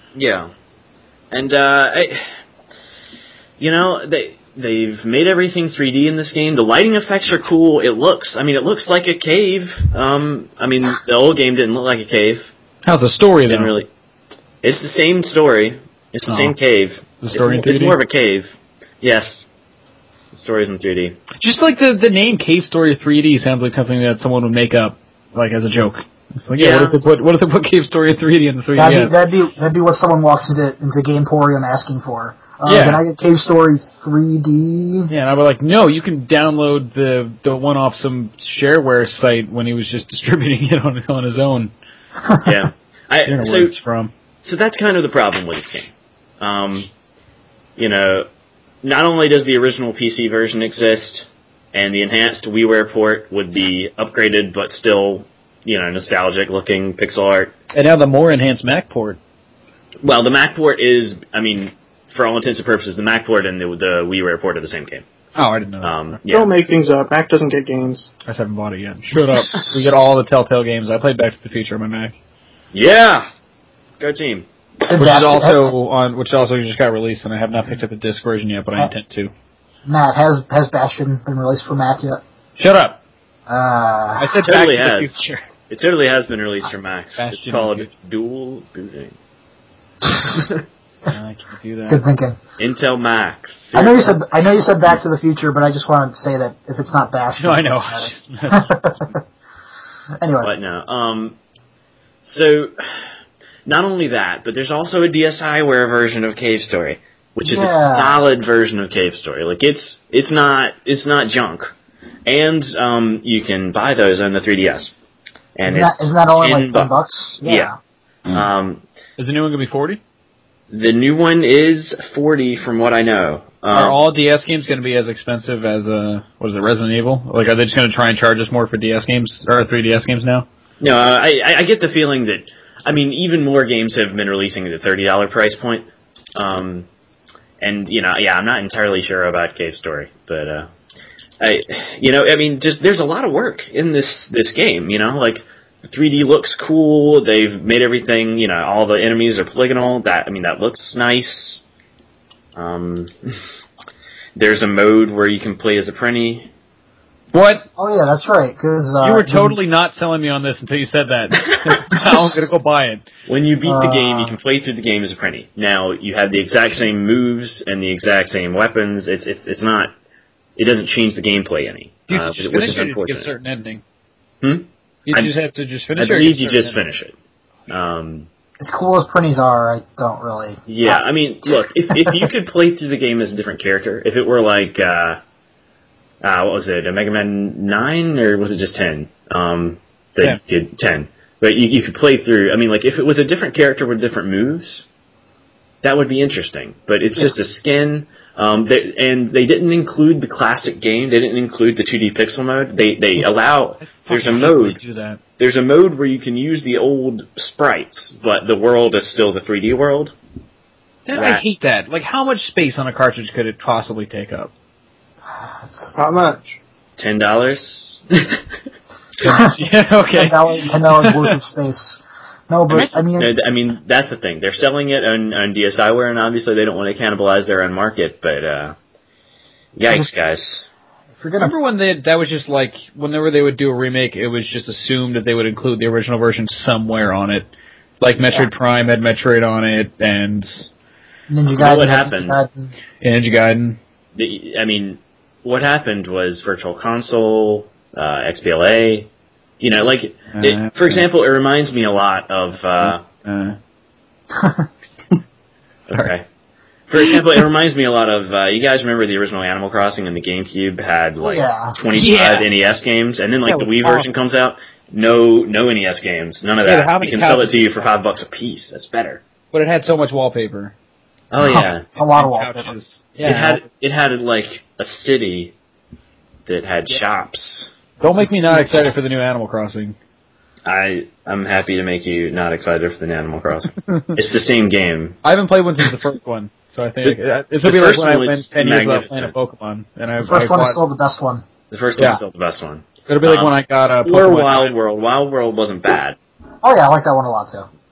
Yeah, and uh, I, you know they they've made everything three D in this game. The lighting effects are cool. It looks, I mean, it looks like a cave. Um, I mean, the old game didn't look like a cave. How's the story Didn't though? really. It's the same story. It's the Oh. same cave. The story in it's, it's three D? more of a cave. Yes. The story's in three D. Just like the the name Cave Story three D sounds like something that someone would make up, like as a joke. It's like, yeah, Yeah. what if they put what if they put Cave Story three D in the three D S? That'd be, that'd be that'd be what someone walks into into Gameporium asking for. Uh, Yeah. Can I get Cave Story three D? Yeah, and I was like, no, you can download the the one off some shareware site when he was just distributing it on on his own. Yeah. I, I don't know so, where it's from. so that's kind of the problem with this game. Um, you know, not only does the original P C version exist, and the enhanced WiiWare port would be upgraded, but still, you know, nostalgic-looking pixel art. And now the more enhanced Mac port. Well, the Mac port is, I mean, for all intents and purposes, the Mac port and the, the WiiWare port are the same game. Oh, I didn't know that. Um, yeah. Don't make things up. Mac doesn't get games. I just haven't bought it yet. Shut up. We get all the Telltale games. I played Back to the Future on my Mac. Yeah! Go team. Which is also on, which also just got released, and I have not picked up the disc version yet, but I intend to. Matt, has has Bastion been released for Mac yet? Shut up! Uh, I said Totally Back to has. the Future. It totally has been released for Macs. Bastion It's called and Dual Booting. I can't do that. good thinking. Intel Macs. I know you said I know you said Back to the Future, but I just wanted to say that if it's not Bastion, No, I know. it doesn't matter. Anyway, But no. Um, so, not only that, but there's also a DSiWare version of Cave Story, which is Yeah. a solid version of Cave Story. Like it's it's not it's not junk, and um, you can buy those on the three D S. And isn't that, it's isn't that only ten like ten bucks? Yeah. Um, Is the new one going to be forty? the new one is forty, from what I know. Um, Are all D S games going to be as expensive as, uh, what is it, Resident Evil? Like, are they just going to try and charge us more for D S games, or three D S games now? No, I, I I get the feeling that, I mean, even more games have been releasing at the thirty dollars price point. Um, and, you know, yeah, I'm not entirely sure about Cave Story, but, uh, I, you know, I mean, just, there's a lot of work in this, this game, you know, like, the three D looks cool, they've made everything, you know, all the enemies are polygonal, that, I mean, that looks nice. Um, there's a mode where you can play as a Prenny. What? Oh yeah, that's right. Cause uh, You were totally not selling me on this until you said that. Now I'm going to go buy it. When you beat the Uh, game, you can play through the game as a Prenny. Now, you have the exact same moves and the exact same weapons. It's it's it's not. It doesn't change the gameplay any, You uh, just which finish is it to get a unfortunate. certain ending. Hmm? You I- just have to just finish I it. or believe get you a certain just ending? finish it. Um, as cool as Prinnies are, I don't really. yeah, I mean, look, if if you could play through the game as a different character, if it were like, uh, uh, what was it, a Mega Man nine, or was it just ten? Um, that you could, ten. But you, you could play through, I mean, like, if it was a different character with different moves, that would be interesting. But it's just a skin, um, they, and they didn't include the classic game, they didn't include the two D pixel mode, they, they allow, there's a Fucking hate when mode, they do that. there's a mode where you can use the old sprites, but the world is still the three D world. That- I That- hate that. Like, how much space on a cartridge could it possibly take up? Not much. Ten dollars. Yeah, okay. Ten dollars, ten dollars worth of space. No, but I mean, I mean, that's the thing. They're selling it on, on DSiWare, and obviously they don't want to cannibalize their own market. But uh, yikes, guys! if you're gonna Remember when they that was just like whenever they would do a remake, it was just assumed that they would include the original version somewhere on it. Like Metroid Prime had Metroid on it, and Ninja You know Gaiden, what Ninja happened? Gaiden, Ninja Gaiden. The, I mean, what happened was Virtual Console, uh, X B L A. You know, like it, for example, it reminds me a lot of. Uh, Uh, okay. For example, it reminds me a lot of. Uh, you guys remember the original Animal Crossing and the GameCube had like Yeah. twenty-five Yeah. N E S games, and then like That the was Wii version comes out. No, no N E S games, none of Yeah, that. how We many can sell it copies to you is for that? five bucks a piece. That's better. but it had so much wallpaper. Oh yeah, It's a lot of And wallpaper. couches. Yeah. it had it had like a city that had shops. Don't make me not excited for the new Animal Crossing. I I'm happy to make you not excited for the Animal Crossing. It's the same game. I haven't played one since the first one, so I think The- it's the gonna be like first when I one went was ten years without playing a magnificent. Pokemon, and I, The first I one is bought- still the best one. The first Yeah. one's still the best one. It'll be like Um, when I got a Or Pokemon. Wild World. Wild World wasn't bad. Oh yeah, I like that one a lot too.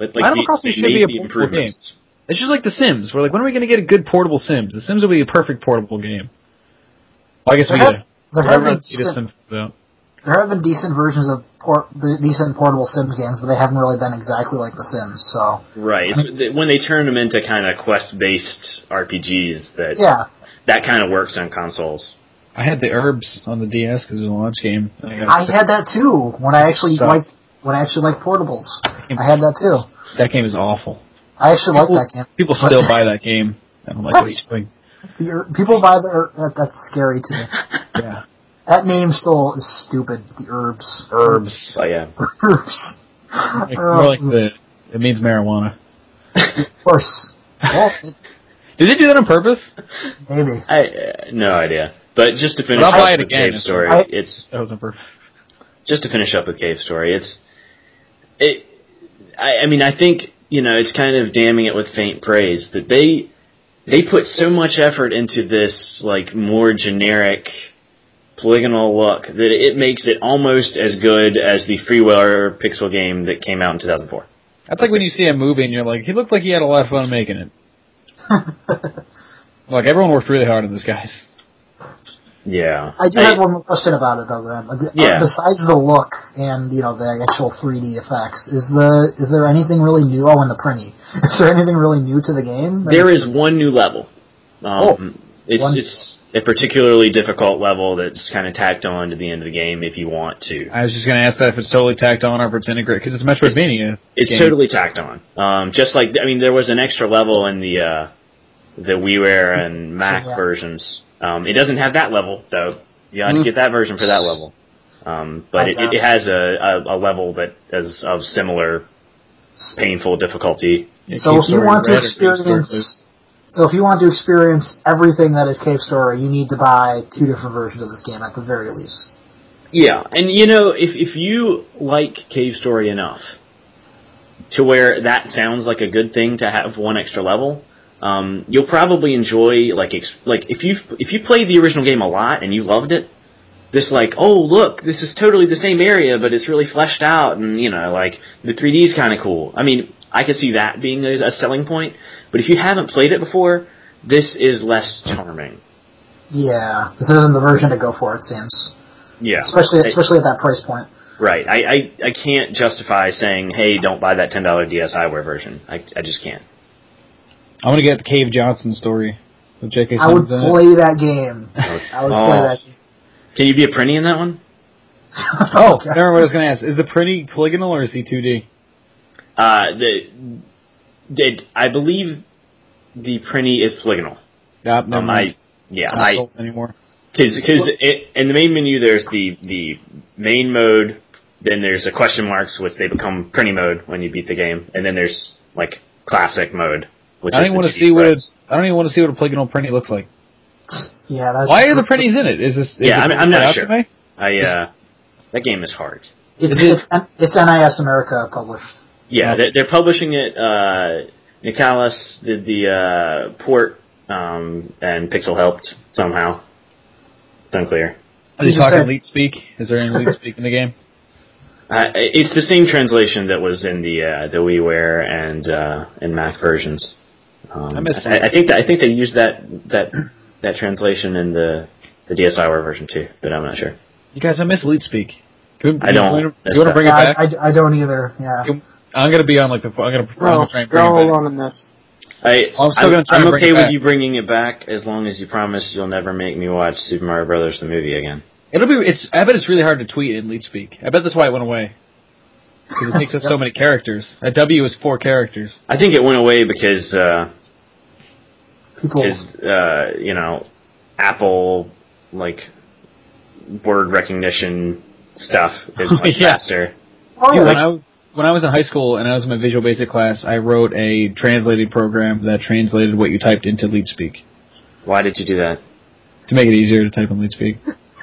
But like Animal the, Crossing they should be made a the portable game. improvements. It's just like The Sims. We're like, when are we going to get a good portable Sims? The Sims will be a perfect portable game. Well, I guess There Vita. have, there have Whatever been else Vita decent, Sims though. there have been decent versions of port, decent portable Sims games, but they haven't really been exactly like The Sims. So Right. I So mean, th- when they turn them into kind of quest-based R P Gs, that yeah, that kind of works on consoles. I had the Herbs on the D S because it was a launch game. I, got I had that too when I actually Sucks. liked when I actually liked portables. I had that too. That game is awful. I actually People, like that game. people but- still buy that game. I don't like what he's doing. The, Ur- people buy the Ur- that, that's scary to me. Yeah. That name still is stupid. The herbs. Herbs. But yeah. Herbs. Like, more like the, it means marijuana. Of course. Well, it- Did they do that on purpose? maybe. I uh, no idea. But just to finish But I'll buy up it with again Cave if- Story, I- it's That was on purpose. just to finish up with Cave Story. It's it. I, I mean, I think you know it's kind of damning it with faint praise that they they put so much effort into this like more generic polygonal look that it makes it almost as good as the freeware pixel game that came out in two thousand four. That's like when you see a movie and you're like, he looked like he had a lot of fun making it. Like, everyone worked really hard on this, guys. Yeah, I do have one more question about it though, Graham. Uh, Yeah. Besides the look and you know the actual three D effects, is the is there anything really new? Oh, and the printy. Is there anything really new to the game? There is one new level. Um, Oh, it's one- it's a particularly difficult level that's kind of tacked on to the end of the game if you want to. I was just going to ask that if it's totally tacked on or if it's integrated, because it's a Metroidvania. It's game. totally tacked on. Um, just like I mean, there was an extra level in the uh, the WiiWare and Mac Yeah. versions. Um, it doesn't have that level though. You have Mm. to get that version for that level. Um, but it, Okay. it has a, a, a level that is of similar painful difficulty. Yeah, So Cave if you Story want to Red or Cave Story Blue. experience, so if you want to experience everything that is Cave Story, you need to buy two different versions of this game at the very least. Yeah, and you know, if if you like Cave Story enough to where that sounds like a good thing to have one extra level, um, you'll probably enjoy like ex- like if you if you played the original game a lot and you loved it, this like oh look this is totally the same area but it's really fleshed out and you know like the three D is kind of cool. I mean, I could see that being a, a selling point, but if you haven't played it before, this is less charming. Yeah, this isn't the version to go for. It seems, Yeah, especially I- especially at that price point. Right. I, I, I can't justify saying, hey, don't buy that ten dollar DSiWare version. I, I just can't. I'm going to get the Cave Johnson story with J K. I would Simmons in it. play that game. I would Oh. play that game. Can you be a Prinny in that one? Oh, Okay. never mind what I was going to ask. Is the Pretty polygonal or is he two D? Uh, the, did I believe the Prinny is polygonal. Nope, never Um, mind. I, yeah, Not I, sold anymore. cause, cause it, in the main menu there's the, the main mode, then there's a question marks, which they become Prinny mode when you beat the game, and then there's, like, classic mode, which I is don't even the want to two D see what spreads. it, I don't even want to see what a polygonal Prinny looks like. Yeah, that's Why are the Prinnies in it? Is this? Is Yeah, it I'm- I'm not out sure. to me? I, uh, that game is hard. It's, Is it- it's, it's N I S America published. Yeah, Oh. they're, they're publishing it. Uh, Nicalis did the uh, port, um, and Pixel helped somehow. It's unclear. Are they You just talking said- leet speak? Is there any leet speak in the game? Uh, it's the same translation that was in the uh, the WiiWare and uh, and Mac versions. Um, I missed I, I think that I think they used that that that translation in the the DSiWare version too, but I'm not sure. You guys, I miss leet speak. Can we- I don't. You want That's to that- bring Yeah, it back? I, I, I don't either. Yeah. I'm gonna be on like the. I'm gonna. I'm No, gonna try and bring you're all it back. alone in this. I, I'm still I'm, gonna try I'm and bring okay it with back. you bringing it back as long as you promise you'll never make me watch Super Mario Brothers the movie again. It'll be. It's. I bet it's really hard to tweet in leet speak. I bet that's why it went away. Because it takes up so many characters. A W is four characters. I think it went away because. Uh, People. Because, uh, you know, Apple, like, word recognition stuff is much Yeah. faster. Oh, yeah. when, I, when I was in high school and I was in my Visual Basic class, I wrote a translated program that translated what you typed into leet speak Why did you do that? to make it easier to type in leet speak.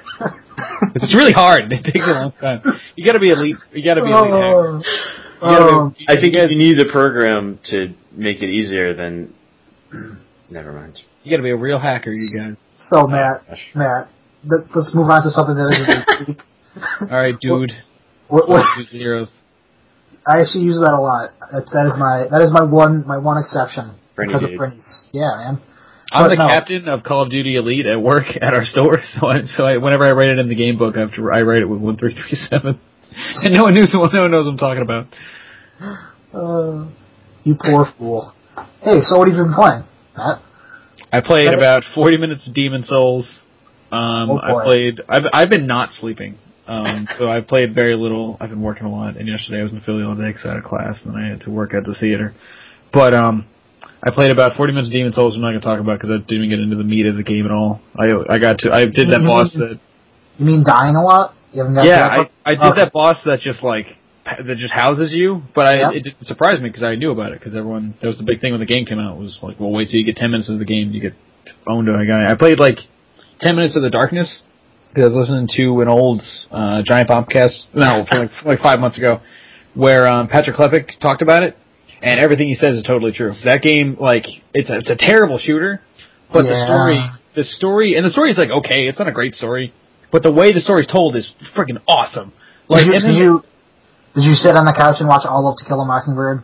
It's really hard. It takes a long time. You gotta be a lead. You gotta be a lead hacker. Oh, You gotta oh, be- I think you if guys- you need the program to make it easier, then never mind. You gotta be a real hacker, you guys. so Matt, Gosh. Matt, th- let's move on to something that isn't. All right, dude. what, what, Two zeros. I actually use that a lot. That's, that is my that is my one my one exception Brinny because dude. of Brinnies. Yeah, man. I'm But the no. captain of Call of Duty Elite at work at our store, so I, so I, whenever I write it in the game book, I have to I write it with one three three seven, and no one knows no one knows what I'm talking about. Uh, you poor fool. Hey, so what have you been playing, Matt? I played about forty minutes of Demon Souls. Um, Oh, boy. I played. I've I've been not sleeping, um, so I played very little. I've been working a lot, and yesterday I was in Philly all day because I had a class, and then I had to work at the theater. But um, I played about forty minutes of Demon Souls. I'm not going to talk about because I didn't even get into the meat of the game at all. I I got to. I did You that mean- boss you mean- that. You mean dying a lot? You haven't got Yeah, to that I I did okay. that boss that just like that just houses you, but I Yep. it didn't surprise me because I knew about it because everyone that was the big thing when the game came out was like, well, wait till you get ten minutes of the game, you get owned by a guy. I played like ten minutes of the Darkness because I was listening to an old uh, Giant Bombcast, no, from like, from like five months ago, where um, Patrick Klepek talked about it, and everything he says is totally true. That game, like, it's a, it's a terrible shooter, but Yeah. the story, the story, and the story is like okay, it's not a great story, but the way the story's told is freaking awesome. Like, Did you, and then did you did you sit on the couch and watch all of To Kill a Mockingbird?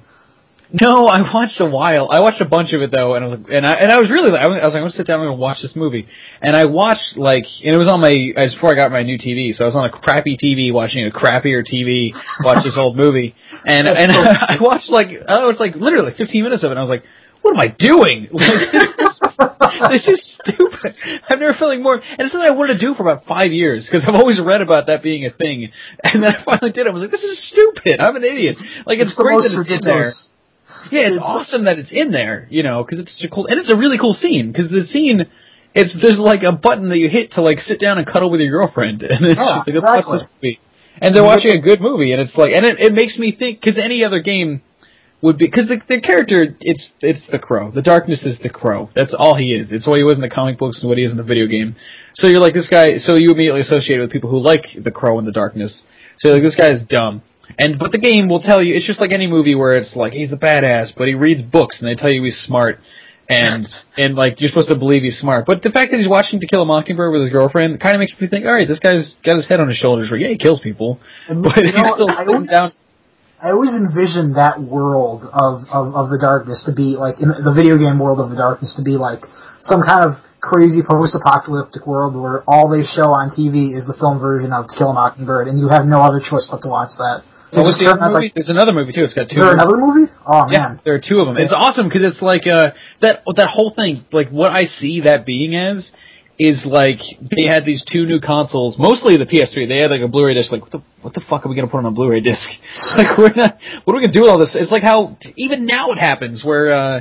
No, I watched a while. I watched a bunch of it though, and I was like, and I and I was really, I was, I was like, I'm gonna sit down and watch this movie, and I watched like, and it was on my, it was before I got my new T V, so I was on a crappy T V watching a crappier T V watch this old movie, and and so I watched like, I don't know, it's like literally fifteen minutes of it, and I was like, what am I doing? Like, this, is, this is stupid. I've never felt like more, and it's something I wanted to do for about five years because I've always read about that being a thing, and then I finally did it. I was like, this is stupid. I'm an idiot. Like it's, It's the great most that it's in there. ridiculous. Yeah, it's, It's- awesome that it's in there, you know, because it's a cool, and it's a really cool scene, because the scene, it's, there's like a button that you hit to like sit down and cuddle with your girlfriend, and it's Yeah, just like, let's watch exactly. this movie. And they're watching a good movie, and it's like, and it, it makes me think, because any other game would be, because the, the character, it's, it's the Crow. The Darkness is the Crow. That's all he is. It's what he was in the comic books and what he is in the video game. So you're like, this guy, so you immediately associate it with people who like the Crow and the Darkness. So you're like, this guy's dumb. And but the game will tell you, it's just like any movie where it's like he's a badass, but he reads books and they tell you he's smart, and and like you're supposed to believe he's smart. But the fact that he's watching To Kill a Mockingbird with his girlfriend kind of makes me think, all right, this guy's got his head on his shoulders. Where yeah, he kills people, And, but you he's know, still I sitting always, down. I always envisioned that world of, of, of the Darkness to be like, in the video game world of the Darkness to be like some kind of crazy post-apocalyptic world where all they show on T V is the film version of To Kill a Mockingbird, and you have no other choice but to watch that. Oh, what's just the turn other out, movie? like, There's another movie too. It's got two. is there movies. another movie? Oh Yeah, man, there are two of them. It's awesome because it's like uh that that whole thing. Like what I see that being as is like they had these two new consoles, mostly the P S three. They had like a Blu-ray disc. Like what the what the fuck are we gonna put on a Blu-ray disc? Like we're not. What are we gonna do with all this? It's like how even now it happens where uh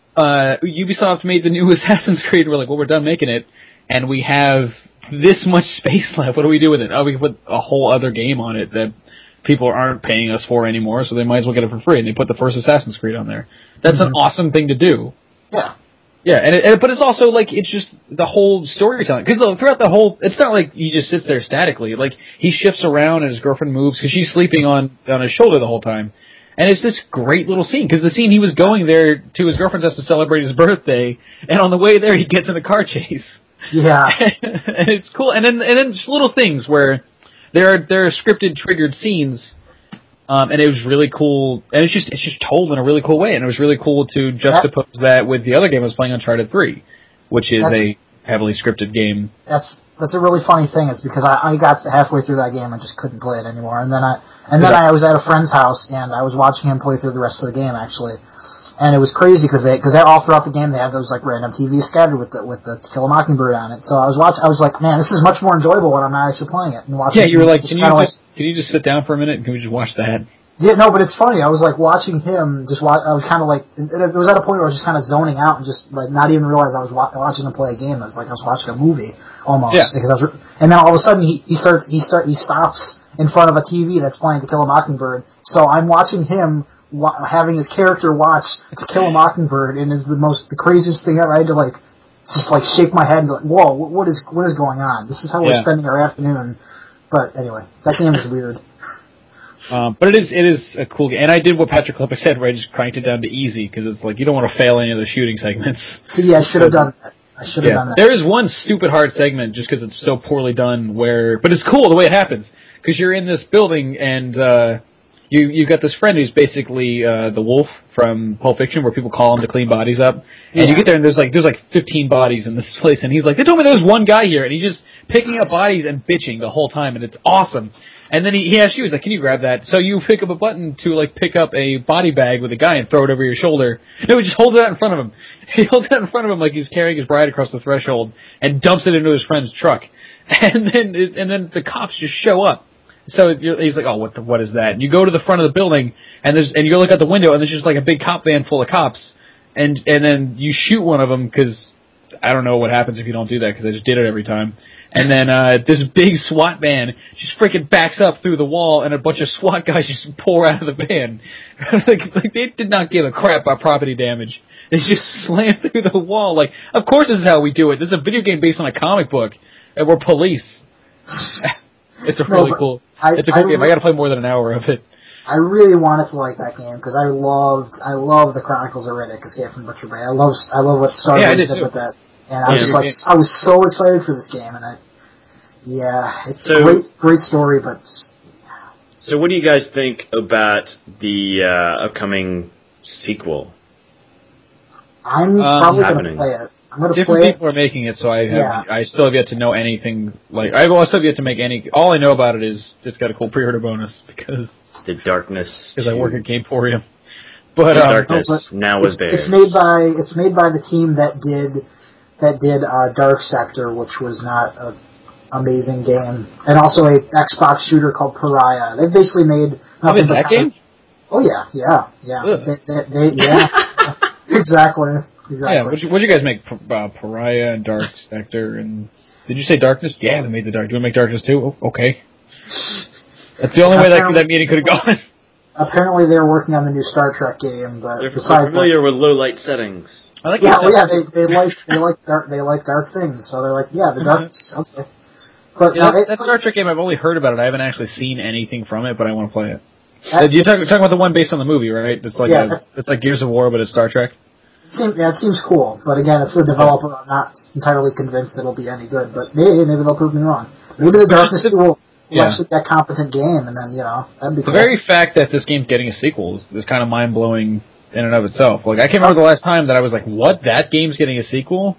uh Ubisoft made the new Assassin's Creed. And we're like, well, we're done making it, and we have this much space left. What do we do with it? Oh, we can put a whole other game on it that people aren't paying us for anymore, so they might as well get it for free. And they put the first Assassin's Creed on there. That's Mm-hmm. an awesome thing to do. yeah. Yeah, and, it, and but it's also like it's just the whole storytelling because throughout the whole, it's not like he just sits there statically. Like he shifts around and his girlfriend moves because she's sleeping on on his shoulder the whole time, and it's this great little scene because the scene he was going there to his girlfriend's house to celebrate his birthday, and on the way there he gets in a car chase. Yeah. And it's cool, and then and then just little things where there are there are scripted triggered scenes. Um, and it was really cool, and it's just it's just told in a really cool way, and it was really cool to juxtapose that with the other game I was playing, Uncharted three, which is That's- a heavily scripted game. That's that's a really funny thing. Is because I, I got halfway through that game and just couldn't play it anymore, and then I and then Yeah. I was at a friend's house and I was watching him play through the rest of the game actually, and it was crazy because they because they all throughout the game they have those like random T Vs scattered with the with the To Kill a Mockingbird on it. So I was watch I was like, man, this is much more enjoyable when I'm not actually playing it and watching. Yeah, you were like, just can you kinda just can you just sit down for a minute and can we just watch that? Yeah, no, but it's funny. I was like watching him. Just watch. I was kind of like. It, it was at a point where I was just kind of zoning out and just like not even realize I was wa- watching him play a game. It was like I was watching a movie almost. Yeah. Because I was, and then all of a sudden he he starts he start he stops in front of a T V that's playing To Kill a Mockingbird. So I'm watching him wa- having his character watch To Kill a Mockingbird, and is the most the craziest thing ever. I had to like just like shake my head and be like, whoa, what, what is what is going on? This is how we're Yeah. spending our afternoon. But anyway, that game is weird. Um, but it is it is a cool game, and I did what Patrick Klepek said, where I just cranked it down to easy because it's like you don't want to fail any of the shooting segments. See, I should have done that. I should have Yeah, done that. there is one stupid hard segment just because it's so poorly done. Where, but it's cool the way it happens because you're in this building and uh, you you got this friend who's basically uh, the wolf from Pulp Fiction, where people call him to clean bodies up. And Yeah. you get there and there's like there's like fifteen bodies in this place, and he's like, they told me there's one guy here, and he's just picking up bodies and bitching the whole time, and it's awesome. And then he, he asks you, he's like, can you grab that? So you pick up a button to like pick up a body bag with a guy and throw it over your shoulder. No, he just holds it out in front of him. He holds it out in front of him like he's carrying his bride across the threshold and dumps it into his friend's truck. And then and then the cops just show up. So he's like, oh, what the, what is that? And you go to the front of the building, and there's and you look out the window, and there's just like a big cop van full of cops. And and then you shoot one of them because I don't know what happens if you don't do that because I just did it every time. And then uh this big SWAT van just freaking backs up through the wall, and a bunch of SWAT guys just pour out of the van. like, like they did not give a crap about property damage. They just slammed through the wall. Like, of course this is how we do it. This is a video game based on a comic book, and we're police. It's a really No, cool. I, It's a cool I, game. I got to play more than an hour of it. I really wanted to like that game because I loved I love the Chronicles of Riddick, Escape from Butcher Bay. I love I love what Star Yeah, I Wars did did too. with that, and I was Yeah. just like I was so excited for this game, and I yeah, it's So- a great great story, but So what do you guys think about the uh, upcoming sequel? I'm Um, probably going happening. to play it. I'm going to Different play it. people are making it, so I have, Yeah. I still have yet to know anything. Like I also have yet to make any. All I know about it is it's got a cool pre-order bonus because The Darkness because I two. work at Gameporium. But The um, Darkness no, but now with It's, bears. it's made by it's made by the team that did that did uh, Dark Sector, which was not a amazing game, and also a Xbox shooter called Pariah. They've basically made oh, nothing in but that game. Oh yeah, yeah, yeah. Ugh. They, they, they, yeah, exactly, exactly. Yeah, what'd you, what'd you guys make? P- Uh, Pariah and Dark Sector, and did you say Darkness? Yeah, they made the Dark. Do you want to make Darkness too? Oh, okay. That's the only way that that meeting could have gone. Apparently, they're working on the new Star Trek game, but They're, they're besides that, familiar with low light settings. I like yeah, it. well, yeah, they they like they like dark they like dark things, so they're like, yeah, the darkness, okay. But Yeah, no, that, it, that Star Trek game, I've only heard about it. I haven't actually seen anything from it, but I want to play it. that- Uh, you're talking, talking about the one based on the movie, right? It's like Yeah, a, that's- it's like Gears of War, but it's Star Trek. It seems, yeah, it seems cool, but again, it's the developer. I'm not entirely convinced it'll be any good, but maybe, maybe they'll prove me wrong. Maybe the Darkness two will, will Yeah. actually be a competent game, and then, you know, that'd be The cool. very fact that this game's getting a sequel is, is kind of mind blowing in and of itself. Like I can't remember the last time that I was like, "What? That game's getting a sequel?"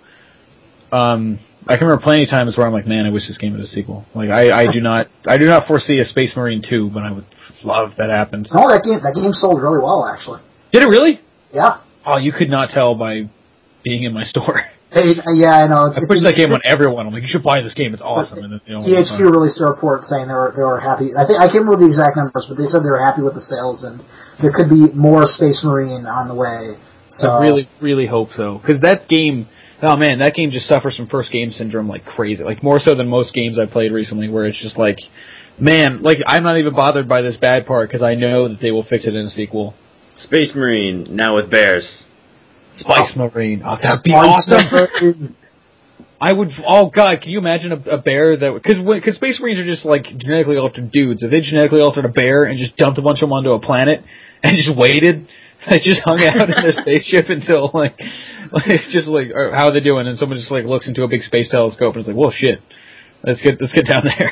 Um, I can remember plenty of times where I'm like, "Man, I wish this game had a sequel." Like I, I do not, I do not foresee a Space Marine two, but I would love if that happened. No, that game, that game sold really well, actually. Did it really? Yeah. Oh, you could not tell by being in my store. They, yeah, I know. It's, I it's, pushed that game on everyone. I'm like, "You should buy this game. It's But awesome." And then, you know, T H Q released a report saying they were they were happy. I think I can't remember the exact numbers, but they said they were happy with the sales, and there could be more Space Marine on the way. So I really, really hope so. Because that game, oh man, that game just suffers from first game syndrome like crazy. Like more so than most games I've played recently, where it's just like, man, like I'm not even bothered by this bad part because I know that they will fix it in a sequel. Space Marine now with bears. Spice Marine, oh, that'd be Spice awesome. Marine. I would. Oh god, can you imagine a, a bear that? Because because Space Marines are just like genetically altered dudes. If they genetically altered a bear and just dumped a bunch of them onto a planet and just waited, they just hung out in their spaceship until like, like it's just like, or, how are they doing? And someone just like looks into a big space telescope and it's like, whoa, shit, let's get let's get down there.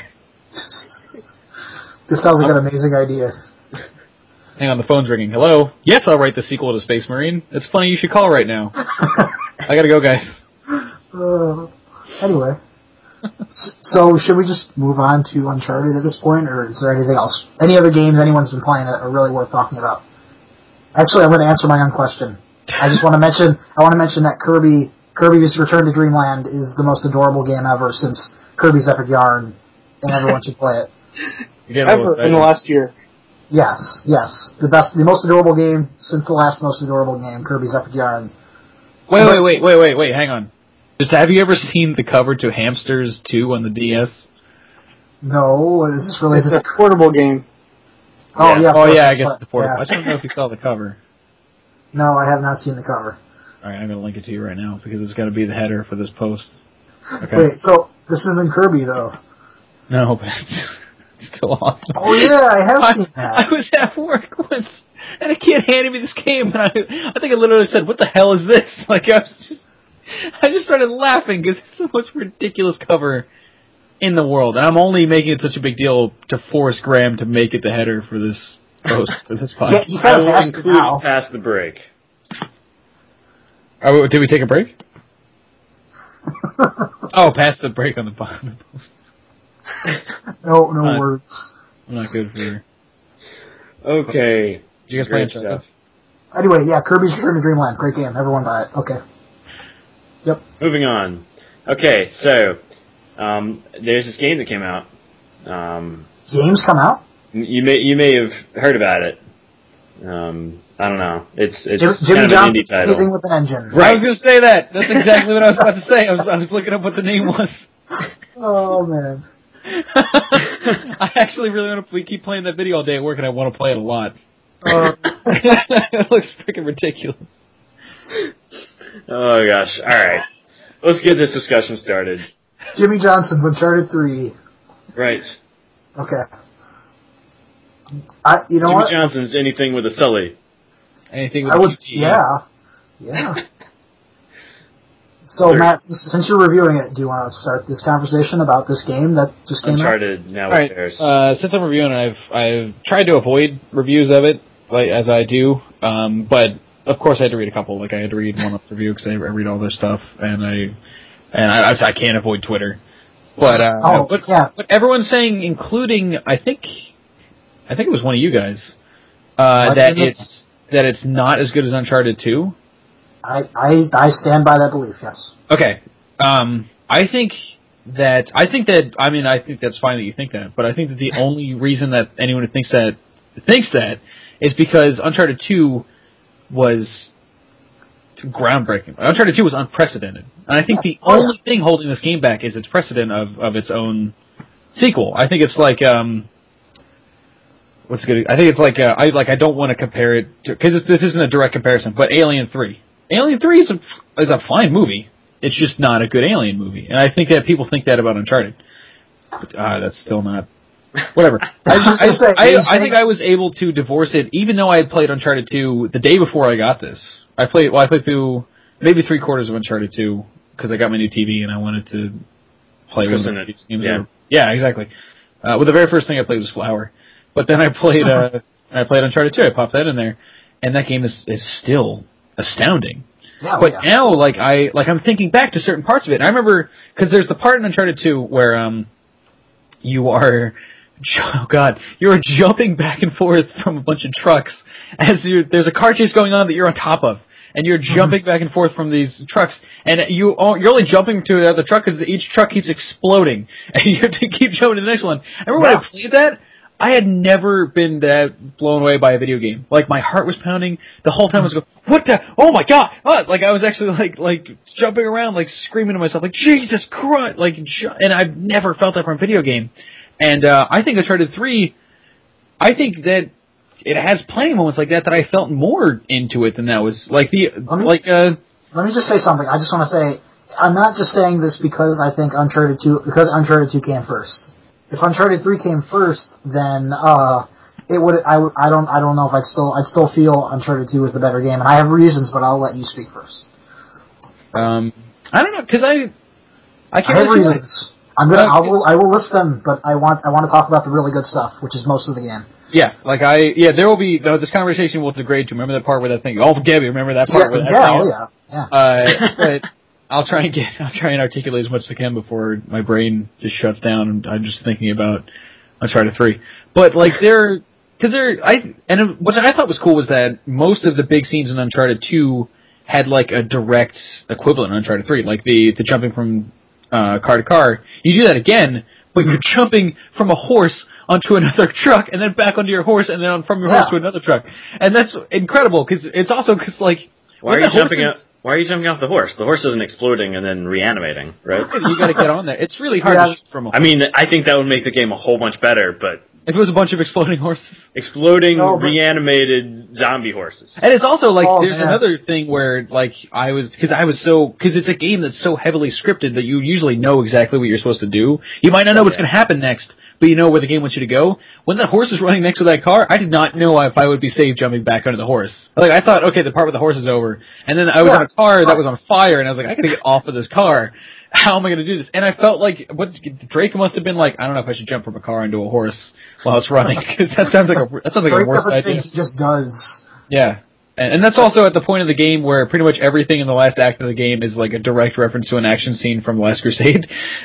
This sounds like an amazing idea. Hang on, the phone's ringing. Hello. Yes, I'll write the sequel to Space Marine. It's funny you should call right now. I gotta go, guys. Uh, anyway, S- so should we just move on to Uncharted at this point, or is there anything else? Any other games anyone's been playing that are really worth talking about? Actually, I'm going to answer my own question. I just want to mention I want to mention that Kirby Kirby's Return to Dreamland is the most adorable game ever since Kirby's Epic Yarn, and everyone should play it. You're getting a little Ever in the excited. last year. Yes, yes, the best, the most adorable game since the last most adorable game, Kirby's Epic Yarn. Wait, wait, wait, wait, wait, wait. Hang on. Just have you ever seen the cover to Hamsters two on the D S? No, is this related It's to? a portable game. Oh Yeah. yeah, of Oh course, yeah, I it's guess like- it's the portable. yeah. I just don't know if you saw the cover. No, I have not seen the cover. All right, I'm gonna link it to you right now because it's gonna be the header for this post. Okay. Wait, so this isn't Kirby though? No, but it's still awesome. Oh yeah, I have I, seen I that. was at work once, and a kid handed me this game, and I, I think I literally said, "What the hell is this?" Like I was just, I just started laughing because it's the most ridiculous cover in the world, and I'm only making it such a big deal to force Graham to make it the header for this post for this Yeah, podcast. you I kind of will asked it include now. it past the break. Oh, did we take a break? Oh, past the break on the bottom. No, no Uh, words. I'm not good for. Okay. Did you guys play Great Uncharted? stuff. Anyway, yeah, Kirby's Return to Dreamland. Great game. Everyone buy it. Okay. Yep. Moving on. Okay, so um, there's this game that came out. Um, Games come out? you may you may have heard about it. Um, I don't know. It's it's Jim, Jimmy kind of an Johnson's indie title. anything with an engine. Right. I was going to say that. That's exactly what I was about to say. I was I was looking up what the name was. Oh, man. I actually really want to. We keep playing that video all day at work, and I want to play it a lot. Uh, It looks freaking ridiculous. Oh gosh. All right. Let's get this discussion started. Jimmy Johnson's Uncharted three. Right. Okay. I, you know Jimmy what? Johnson's anything with a Sully. Anything with I would, Q T E. yeah. Yeah. So, Sure. Matt, since, since you're reviewing it, do you want to start this conversation about this game that just came out? Uncharted now All with right. theirs. Uh, since I'm reviewing it, I've I've tried to avoid reviews of it, like as I do. Um, but of course, I had to read a couple. Like I had to read one off the review because I, I read all their stuff, and I and I, I can't avoid Twitter. But uh, Oh, what, yeah. what everyone's saying, including I think I think it was one of you guys, uh, What that is it? it's that it's not as good as Uncharted two. I, I, I stand by that belief, yes. Okay. Um, I think that I think that I mean I think that's fine that you think that, but I think that the only reason that anyone who thinks that thinks that is because Uncharted two was groundbreaking. Uncharted two was unprecedented, and I think the Oh, yeah. only thing holding this game back is its precedent of, of its own sequel. I think it's like um, what's good? I think it's like uh, I like I don't want to compare it because this isn't a direct comparison, but Alien three. Alien three is a is a fine movie. It's just not a good Alien movie, and I think that people think that about Uncharted. But, uh, that's still not. Whatever. I just, I was gonna I, say, I, you I saying- think I was able to divorce it, even though I had played Uncharted two the day before I got this. I played. Well, I played through maybe three quarters of Uncharted two because I got my new T V and I wanted to play one of Listen the it. games. Yeah. that were- yeah, exactly. Uh, well, the very first thing I played was Flower, but then I played. Uh, I played Uncharted two. I popped that in there, and that game is is still astounding. Yeah, But yeah. now, like I like, I'm thinking back to certain parts of it. And I remember because there's the part in Uncharted two where um, you are, oh god, you are jumping back and forth from a bunch of trucks as you there's a car chase going on that you're on top of, and you're jumping back and forth from these trucks, and you you're only jumping to the other truck because each truck keeps exploding, and you have to keep jumping to the next one. I remember Yeah. when I played that. I had never been that blown away by a video game. Like, my heart was pounding the whole time. I was going, what the, oh my god, what? Like, I was actually, like, like, jumping around, like, screaming to myself, like, Jesus Christ, like, ju- and I've never felt that from a video game. And, uh, I think Uncharted three, I think that it has plenty of moments like that that I felt more into it than that was, like, the, Let me- like, uh, Let me just say something. I just want to say, I'm not just saying this because I think Uncharted two, because Uncharted two came first. If Uncharted three came first, then, uh, it would, I, would- I don't, I don't know if I'd still, I'd still feel Uncharted two was the better game, and I have reasons, but I'll let you speak first. um, I don't know, because I, I I can't have really say- reasons. I'm gonna, Uh, I will, I will list them, but I want, I want to talk about the really good stuff, which is most of the game. Yeah, like I, yeah, there will be, though, this conversation will degrade to, remember that part where that thing, oh, Gabby, remember that part Yeah, where that yeah, thing oh is? yeah, yeah. Uh, but I'll try and get, I'll try and articulate as much as I can before my brain just shuts down and I'm just thinking about Uncharted three. But like there, cause there, I, and what I thought was cool was that most of the big scenes in Uncharted two had like a direct equivalent in Uncharted three, like the, the jumping from, uh, car to car. You do that again, but you're jumping from a horse onto another truck and then back onto your horse and then on, from your Yeah. horse to another truck. And that's incredible cause it's also cause like, Why are when you the jumping horses- out? Why are you jumping off the horse? The horse isn't exploding and then reanimating, right? You got to get on there. It's really hard Yeah. to shoot from a I mean, I think that would make the game a whole bunch better, but if it was a bunch of exploding horses. exploding, No, but- reanimated zombie horses. And it's also like Oh, there's man. another thing where like I was because I was so because it's a game that's so heavily scripted that you usually know exactly what you're supposed to do. You might not know what's Yeah. going to happen next, but you know where the game wants you to go. When that horse is running next to that car, I did not know if I would be safe jumping back under the horse. Like I thought, okay, the part with the horse is over, and then I was Yeah, on a car that right. was on fire, and I was like, I got to get off of this car. how am I going to do this? And I felt like what Drake must have been like. I don't know if I should jump from a car into a horse while it's running because that sounds like a that sounds like Drake a worse doesn't idea. think he just does. Yeah. And, and that's also at the point of the game where pretty much everything in the last act of the game is like a direct reference to an action scene from Last Crusade.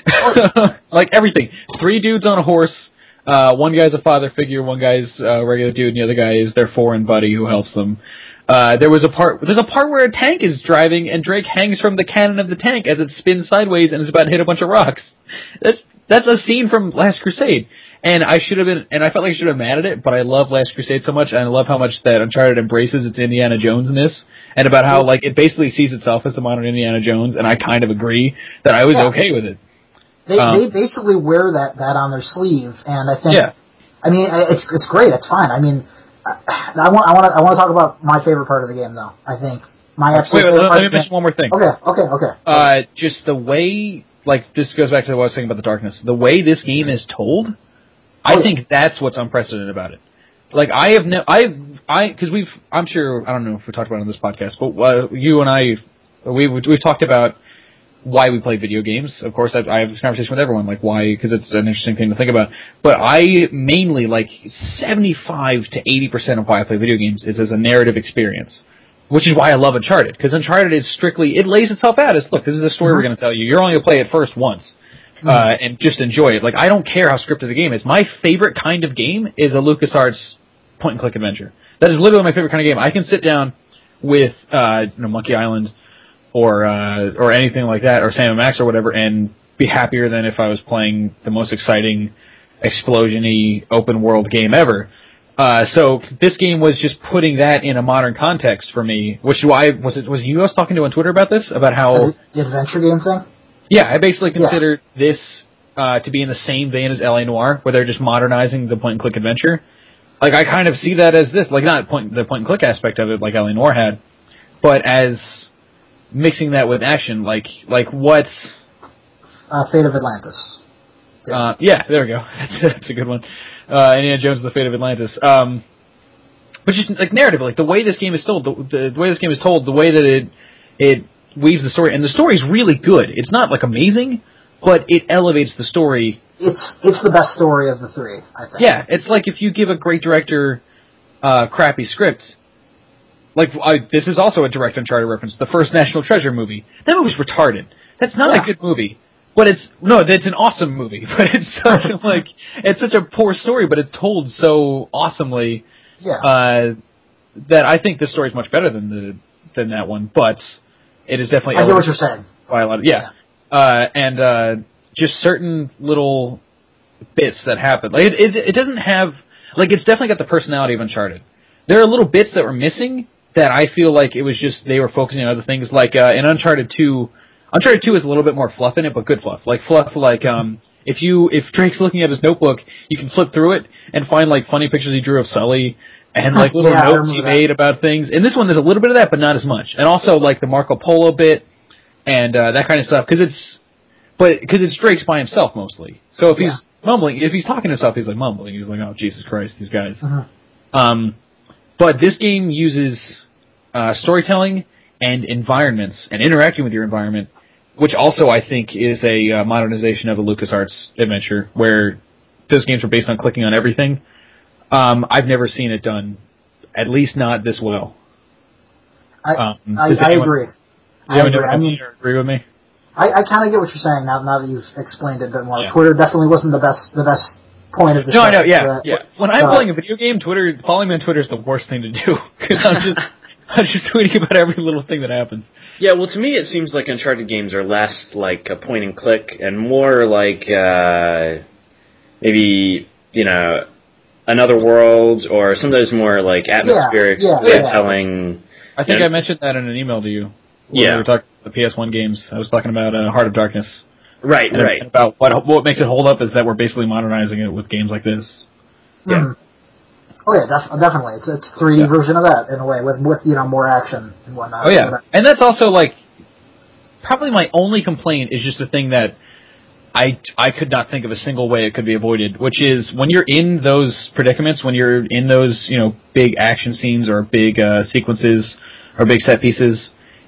Like everything. Three dudes on a horse. Uh, one guy's a father figure, one guy's a regular dude, and the other guy is their foreign buddy who helps them. Uh, there was a part, there's a part where a tank is driving and Drake hangs from the cannon of the tank as it spins sideways and is about to hit a bunch of rocks. That's, that's a scene from Last Crusade. And I should have been, and I felt like I should have been mad at it, but I love Last Crusade so much, and I love how much that Uncharted embraces its Indiana Jones-ness, and about how, like, it basically sees itself as the modern Indiana Jones, and I kind of agree that I was Yeah. okay with it. They Um, they basically wear that, that on their sleeve, and I think, Yeah. I mean, it's it's great. It's fine. I mean, I, I want I want to I want to talk about my favorite part of the game, though. I think my absolute Wait, wait, favorite let, part let me of the mention game. one more thing. Okay, okay, okay. Uh, just the way, like, this goes back to what I was saying about the darkness. The way this game is told, I Oh, yeah. think that's what's unprecedented about it. Like, I have no, I, I, because we've, I'm sure, I don't know if we talked about it on this podcast, but uh, you and I, we we've talked about why we play video games. Of course, I, I have this conversation with everyone, like why, because it's an interesting thing to think about. But I mainly, like, seventy-five to eighty percent of why I play video games is as a narrative experience. Which is why I love Uncharted, because Uncharted is strictly, it lays itself out as, look, this is a story Mm-hmm. we're going to tell you. You're only going to play it first once. Uh, and just enjoy it. Like, I don't care how scripted the game is. My favorite kind of game is a LucasArts point-and-click adventure. That is literally my favorite kind of game. I can sit down with, uh, you know, Monkey Island or, uh, or anything like that, or Sam and Max or whatever, and be happier than if I was playing the most exciting, explosion-y, open-world game ever. Uh, so this game was just putting that in a modern context for me, which is why, was it, was you I was talking to on Twitter about this? About how... The, the adventure game thing? Yeah, I basically consider yeah. this uh, to be in the same vein as L A Noire, where they're just modernizing the point-and-click adventure. Like, I kind of see that as this, like, not point, the point-and-click aspect of it, like L A Noire had, but as mixing that with action, like, like what... Uh, Fate of Atlantis. Yeah, uh, yeah there we go. That's, that's a good one. Uh, Indiana Jones: The Fate of Atlantis. Um, but just, like, narrative, like, the way this game is told, the, the way this game is told, the way that it it... weaves the story, and the story's really good. It's not, like, amazing, but it elevates the story. It's it's the best story of the three, I think. Yeah, it's like if you give a great director a uh, crappy script. Like, I, this is also a direct Uncharted reference, the first National Treasure movie. That movie's retarded. That's not yeah. a good movie. But it's, no, it's an awesome movie. But it's such, like, it's such a poor story, but it's told so awesomely, yeah. uh, that I think this story's much better than the, than that one, but it is definitely... I get what you're saying. By a lot of, yeah. yeah. Uh, and, uh, just certain little bits that happen. Like, it, it, it doesn't have, like, it's definitely got the personality of Uncharted. There are little bits that were missing that I feel like it was just, they were focusing on other things. Like, uh, in Uncharted two, Uncharted two is a little bit more fluff in it, but good fluff. Like, fluff, like, um, if you, if Drake's looking at his notebook, you can flip through it and find, like, funny pictures he drew of Sully and, like, little yeah, notes he that. made about things. In this one, there's a little bit of that, but not as much. And also, like, the Marco Polo bit and, uh, that kind of stuff, because it's, but, because it's Drake's by himself, mostly. So if yeah. he's mumbling, if he's talking to himself, he's, like, mumbling. He's like, oh, Jesus Christ, these guys. Uh-huh. Um, but this game uses, uh, storytelling and environments and interacting with your environment, which also I think is a uh, modernization of a LucasArts adventure, where those games were based on clicking on everything. Um, I've never seen it done, at least not this well. I um, I, I anyone, agree. I agree. I mean, agree with me. I, I kind of get what you're saying now. Now that you've explained it a bit more, Yeah. Twitter definitely wasn't the best the best point of No, discussion. I know. Yeah, that. yeah. When so, I'm playing a video game, Twitter, following me on Twitter is the worst thing to do, because I'm just I'm just tweeting about every little thing that happens. Yeah, well, to me, it seems like Uncharted games are less like a point and click and more like uh, maybe, you know, Another World or some of those more like atmospheric yeah, yeah, storytelling. I think you know, I mentioned that in an email to you. When Yeah. we were talking about the P S one games. I was talking about uh, Heart of Darkness. Right, and right. About what what makes it hold up is that we're basically modernizing it with games like this. Yeah. Mm. Oh yeah, def- definitely. It's it's three D Yeah. version of that in a way, with with you know more action and whatnot. Oh yeah, and that's also like probably my only complaint is just the thing that I I could not think of a single way it could be avoided, which is when you're in those predicaments, when you're in those you know big action scenes or big uh, sequences or big set pieces,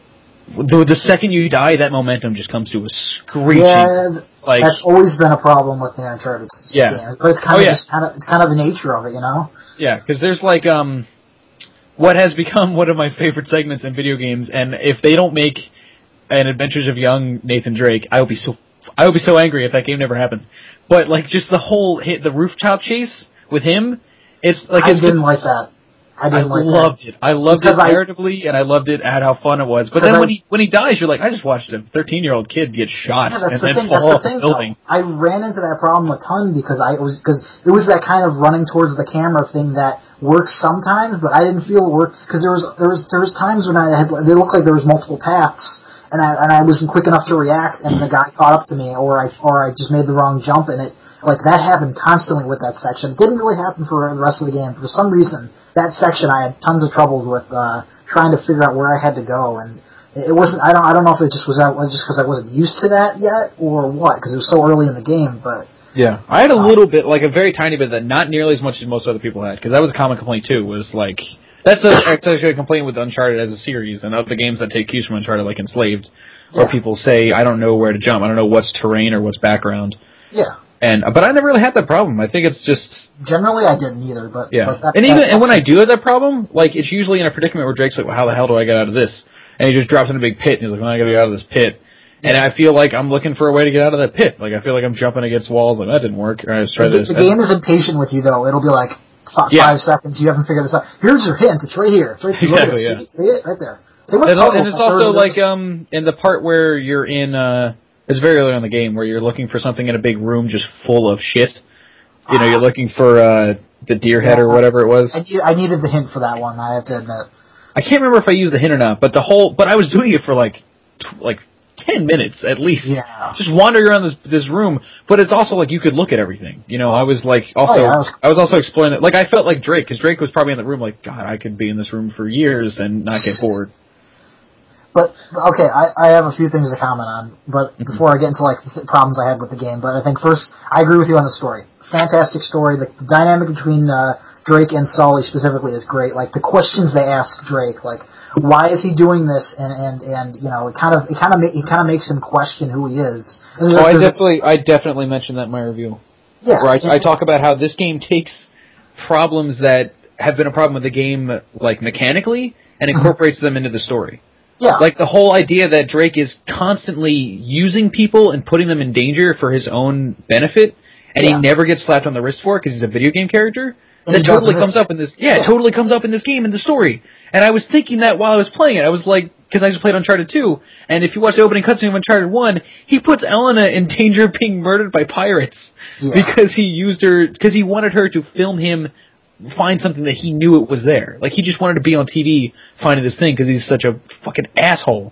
the, the second you die, that momentum just comes to a screeching. Yeah, like, that's always been a problem with the Uncharted yeah. games, but it's kind oh, of yeah. just kind of it's kind of the nature of it, you know. Yeah, because there's like um, what has become one of my favorite segments in video games, and if they don't make an Adventures of Young Nathan Drake, I will be so I will be so angry if that game never happens. But like just the whole hit the rooftop chase with him, it's like I it's didn't just, like that. I didn't I like loved that. it. I loved Because it I- narratively, and I loved it at how fun it was. But then I- when he when he dies, you're like, I just watched a thirteen-year-old kid get shot Yeah, that's and the then thing. fall That's off the a thing. building. Though. I ran into that problem a ton because I was because it was that kind of running towards the camera thing that works sometimes, but I didn't feel it worked because there was there was there was times when I had they looked like there was multiple paths, and I and I wasn't quick enough to react, and the guy caught up to me, or I or I just made the wrong jump, and it like that happened constantly with that section. It didn't really happen for the rest of the game. For some reason, that section I had tons of troubles with uh, trying to figure out where I had to go, and it wasn't. I don't. I don't know if it just was out just because I wasn't used to that yet, or what. Because it was so early in the game. But yeah, I had a little bit, like a very tiny bit, that not nearly as much as most other people had. Because that was a common complaint too. Was like that's a, actually a complaint with Uncharted as a series and other games that take cues from Uncharted, like Enslaved, where yeah. people say, I don't know where to jump. I don't know what's terrain or what's background. yeah, And but I never really had that problem. I think it's just generally I didn't either. But yeah. but that, and even that and when I section- do have that problem, like it's usually in a predicament where Drake's like, well, how the hell do I get out of this? And he just drops in a big pit, and he's like, well, I gotta get out of this pit. And I feel like I'm looking for a way to get out of that pit. Like, I feel like I'm jumping against walls, like, that didn't work. All right, let's try the, this. the game is impatient with you though. It'll be like f- Yeah. five seconds. You haven't figured this out. Here's your hint. It's right here. It's right here. Exactly, See, yeah. it? See it right there. See what And, puzzle and it's that also there's- like, um, in the part where you're in, uh, it's very early in the game, where you're looking for something in a big room just full of shit. You know, you're looking for, uh, the deer head or whatever it was. I, need- I needed the hint for that one. I have to admit. I can't remember if I used the hint or not, but the whole, but I was doing it for like, tw- like, ten minutes at least. Yeah. Just wandering around this this room, but it's also like you could look at everything. You know, I was like also Oh, yeah, I was- I was also exploring it. Like I felt like Drake, because Drake was probably in the room like, God, I could be in this room for years and not get bored. But okay, I, I have a few things to comment on. But Mm-hmm. before I get into like the problems I had with the game, but I think first I agree with you on the story. Fantastic story. The, the dynamic between uh, Drake and Sully specifically is great. Like the questions they ask Drake, like why is he doing this, and and, and you know it kind of it kind of ma- it kind of makes him question who he is. And Oh, there's- I there's a- definitely I definitely mentioned that in my review. yeah. Where I, and- I talk about how this game takes problems that have been a problem with the game, like mechanically, and incorporates them into the story. yeah. Like the whole idea that Drake is constantly using people and putting them in danger for his own benefit, and Yeah. he never gets slapped on the wrist for it because he's a video game character. And That he does totally in this comes up in this. Yeah, Yeah. it totally comes up in this game in the story. And I was thinking that while I was playing it, I was like, because I just played Uncharted two, and if you watch the opening cutscene of Uncharted one, he puts Elena in danger of being murdered by pirates Yeah. because he used her because he wanted her to film him find something that he knew it was there. Like he just wanted to be on T V finding this thing because he's such a fucking asshole.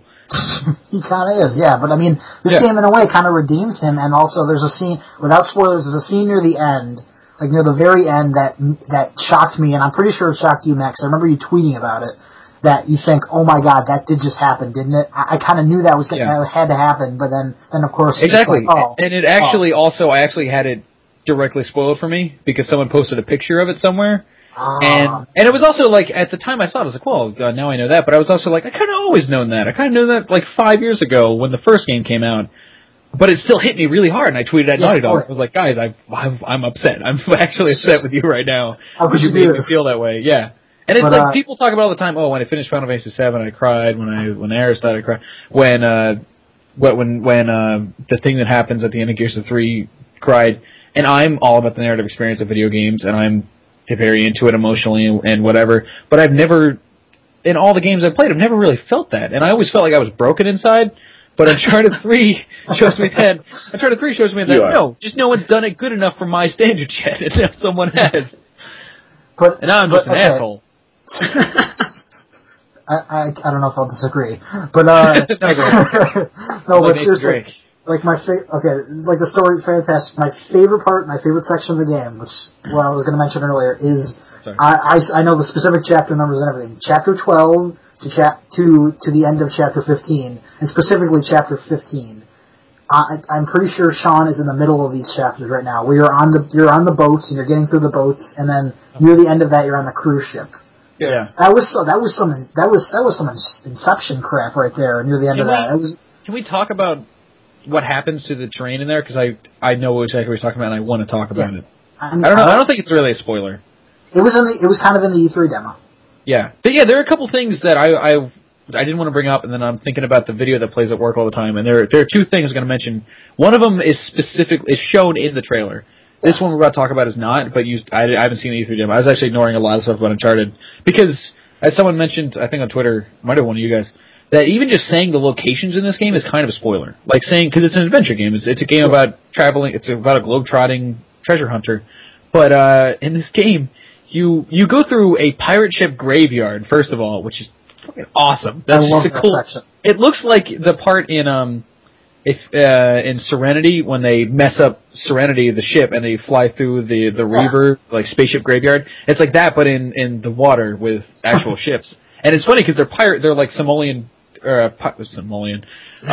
He kind of is, yeah. But I mean, this Yeah. game in a way kind of redeems him, and also there's a scene, without spoilers, there's a scene near the end, like near the very end, that that shocked me, and I'm pretty sure it shocked you, Max. I remember you tweeting about it. That you think, oh my god, that did just happen, didn't it? I, I kind of knew that was gonna, Yeah. that had to happen, but then, then of course, Exactly. It's like, oh, And it actually also, I actually had it directly spoiled for me because someone posted a picture of it somewhere. ah. And and it was also like, at the time I saw it, I was like, well, God, now I know that. But I was also like, I kind of always known that. I kind of knew that like five years ago when the first game came out. But it still hit me really hard, and I tweeted at Yeah, Naughty Dog. oh, yeah. I was like, guys, I, I'm, I'm upset. I'm actually upset with you right now. How could you you made do me this? feel that way. Yeah. And it's But, like, uh, people talk about all the time, oh, when I finished Final Fantasy seven, I cried. When I, when Aris died, I cried. When, uh, what, when, when, uh, the thing that happens at the end of Gears of three, cried. And I'm all about the narrative experience of video games, and I'm very into it emotionally and, and whatever. But I've never, in all the games I've played, I've never really felt that. And I always felt like I was broken inside. But Uncharted three shows me that. Uncharted three shows me that, You are. no, just no one's done it good enough for my standards yet. And now someone has. but, And now I'm but, just an okay. asshole. I, I, I don't know if I'll disagree, but, uh, No, go ahead. no, Like but Nathan seriously, Drake. like my fa- okay, like the story, fantastic. My favorite part, my favorite section of the game, which what I was going to mention earlier, is Sorry. I, I, I know the specific chapter numbers and everything. Chapter twelve to chap to to the end of chapter fifteen, and specifically chapter fifteen. I, I'm pretty sure Sean is in the middle of these chapters right now, where you're on the you're on the boats and you're getting through the boats, and then near the end of that, you're on the cruise ship. Yeah. That was so. That was some. That was that was some Inception crap right there near the end Can of that. we- It was. Can we talk about what happens to the terrain in there? Because I I know exactly what you're talking about, and I want to talk about Yeah. it. I, mean, I don't know. I, I don't think it's really a spoiler. It was in the. It was kind of in the E three demo. Yeah, but yeah, there are a couple things that I I I didn't want to bring up, and then I'm thinking about the video that plays at work all the time, and there there are two things I'm going to mention. One of them is specific is shown in the trailer. This one we're about to talk about is not, but you I, I haven't seen the E three demo. I was actually ignoring a lot of stuff about Uncharted because, as someone mentioned, I think on Twitter, might have one of you guys, that even just saying the locations in this game is kind of a spoiler. Like saying, because it's an adventure game, it's, it's a game about traveling, it's about a globe-trotting treasure hunter. But uh, in this game, you you go through a pirate ship graveyard, first of all, which is fucking awesome. That's I love just a that cool. section. It looks like the part in um if uh in Serenity when they mess up Serenity the ship and they fly through the the Yeah. Reaver like spaceship graveyard. It's like that, but in in the water with actual ships. And it's funny because they're pirate. They're like Somalian or uh, pi- Somalian.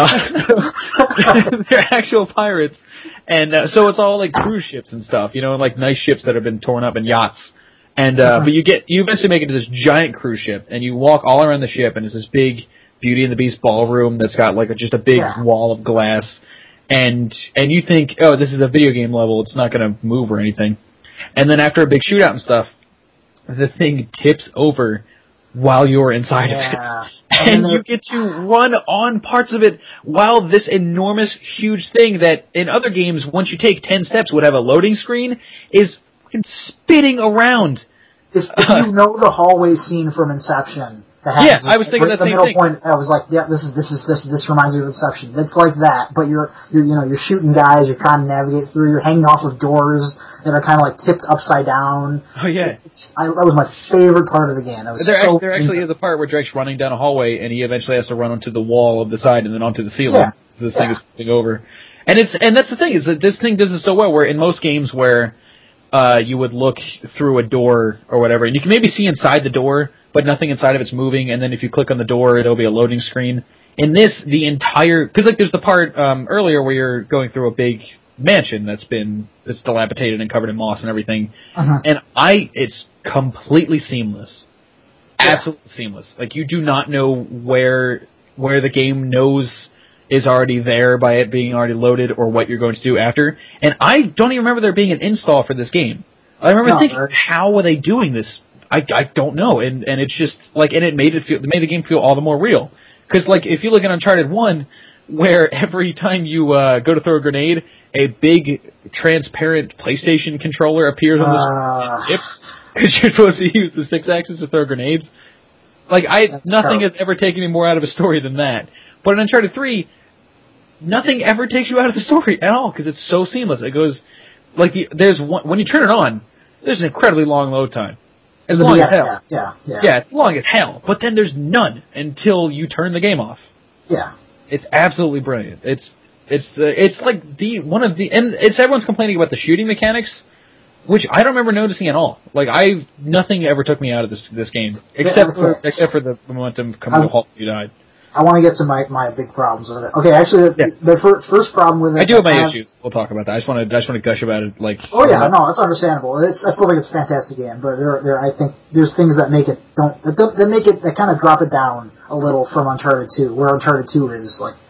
Uh, they're actual pirates, and uh, so it's all like cruise ships and stuff. You know, and like nice ships that have been torn up and yachts. And uh, but you get you eventually make it to this giant cruise ship, and you walk all around the ship, and it's this big Beauty and the Beast ballroom that's got like a, just a big Yeah. wall of glass, and and you think, oh, this is a video game level, it's not going to move or anything, and then after a big shootout and stuff, the thing tips over while you're inside Yeah. of it, And and then you get to run on parts of it while this enormous, huge thing that in other games, once you take ten steps, would have a loading screen, is fucking spinning around. If, if you know the hallway scene from Inception, that Yeah, happens I was thinking right that at the same middle thing. point. I was like, yeah, this is this is this this reminds me of Inception. It's like that, but you're you're you know you're shooting guys, you're trying to navigate through, you're hanging off of doors that are kind of like tipped upside down. Oh yeah. It's, I, that was my favorite part of the game. It was There, so act- there actually is a part where Drake's running down a hallway, and he eventually has to run onto the wall of the side and then onto the ceiling. Yeah. So this Yeah. thing is flipping over, and it's and that's the thing is that this thing does it so well. Where in most games where uh, you would look through a door or whatever, and you can maybe see inside the door, but nothing inside of it's moving. And then if you click on the door, it'll be a loading screen. In this, the entire because like there's the part um, earlier where you're going through a big mansion that's been it's dilapidated and covered in moss and everything, Uh-huh. and I it's completely seamless. Yeah. Absolutely seamless. Like you do not know where where the game knows is already there by it being already loaded or what you're going to do after. And I don't even remember there being an install for this game. I remember No, thinking, right. how are they doing this? I, I don't know. And and it's just like and it made it feel it made the game feel all the more real. Because like if you look at Uncharted one, where every time you uh, go to throw a grenade, a big transparent PlayStation controller appears on the Uh, Yep. Because you're supposed to use the six axis to throw grenades. Like I, That's nothing terrible. has ever taken me more out of a story than that. But in Uncharted three, nothing ever takes you out of the story at all because it's so seamless. It goes like the, there's one when you turn it on, there's an incredibly long load time. As long yeah, as hell. yeah, yeah, yeah, Yeah, it's long as hell. But then there's none until you turn the game off. yeah. It's absolutely brilliant. It's it's the it's like the one of the and it's everyone's complaining about the shooting mechanics, which I don't remember noticing at all. Like I nothing ever took me out of this this game except for okay. except for the momentum coming to a halt when you died. I want to get to my, my big problems with it. Okay, actually, the, Yeah. the fir- first problem with it. I do have my kind of- issues. We'll talk about that. I just want to I just want to gush about it. Like Oh yeah, no, it's understandable. It's, I still think it's a fantastic game, but there, there, I think there's things that make it don't that, don't- that make it that kind of drop it down a little from Uncharted two, where Uncharted two is like.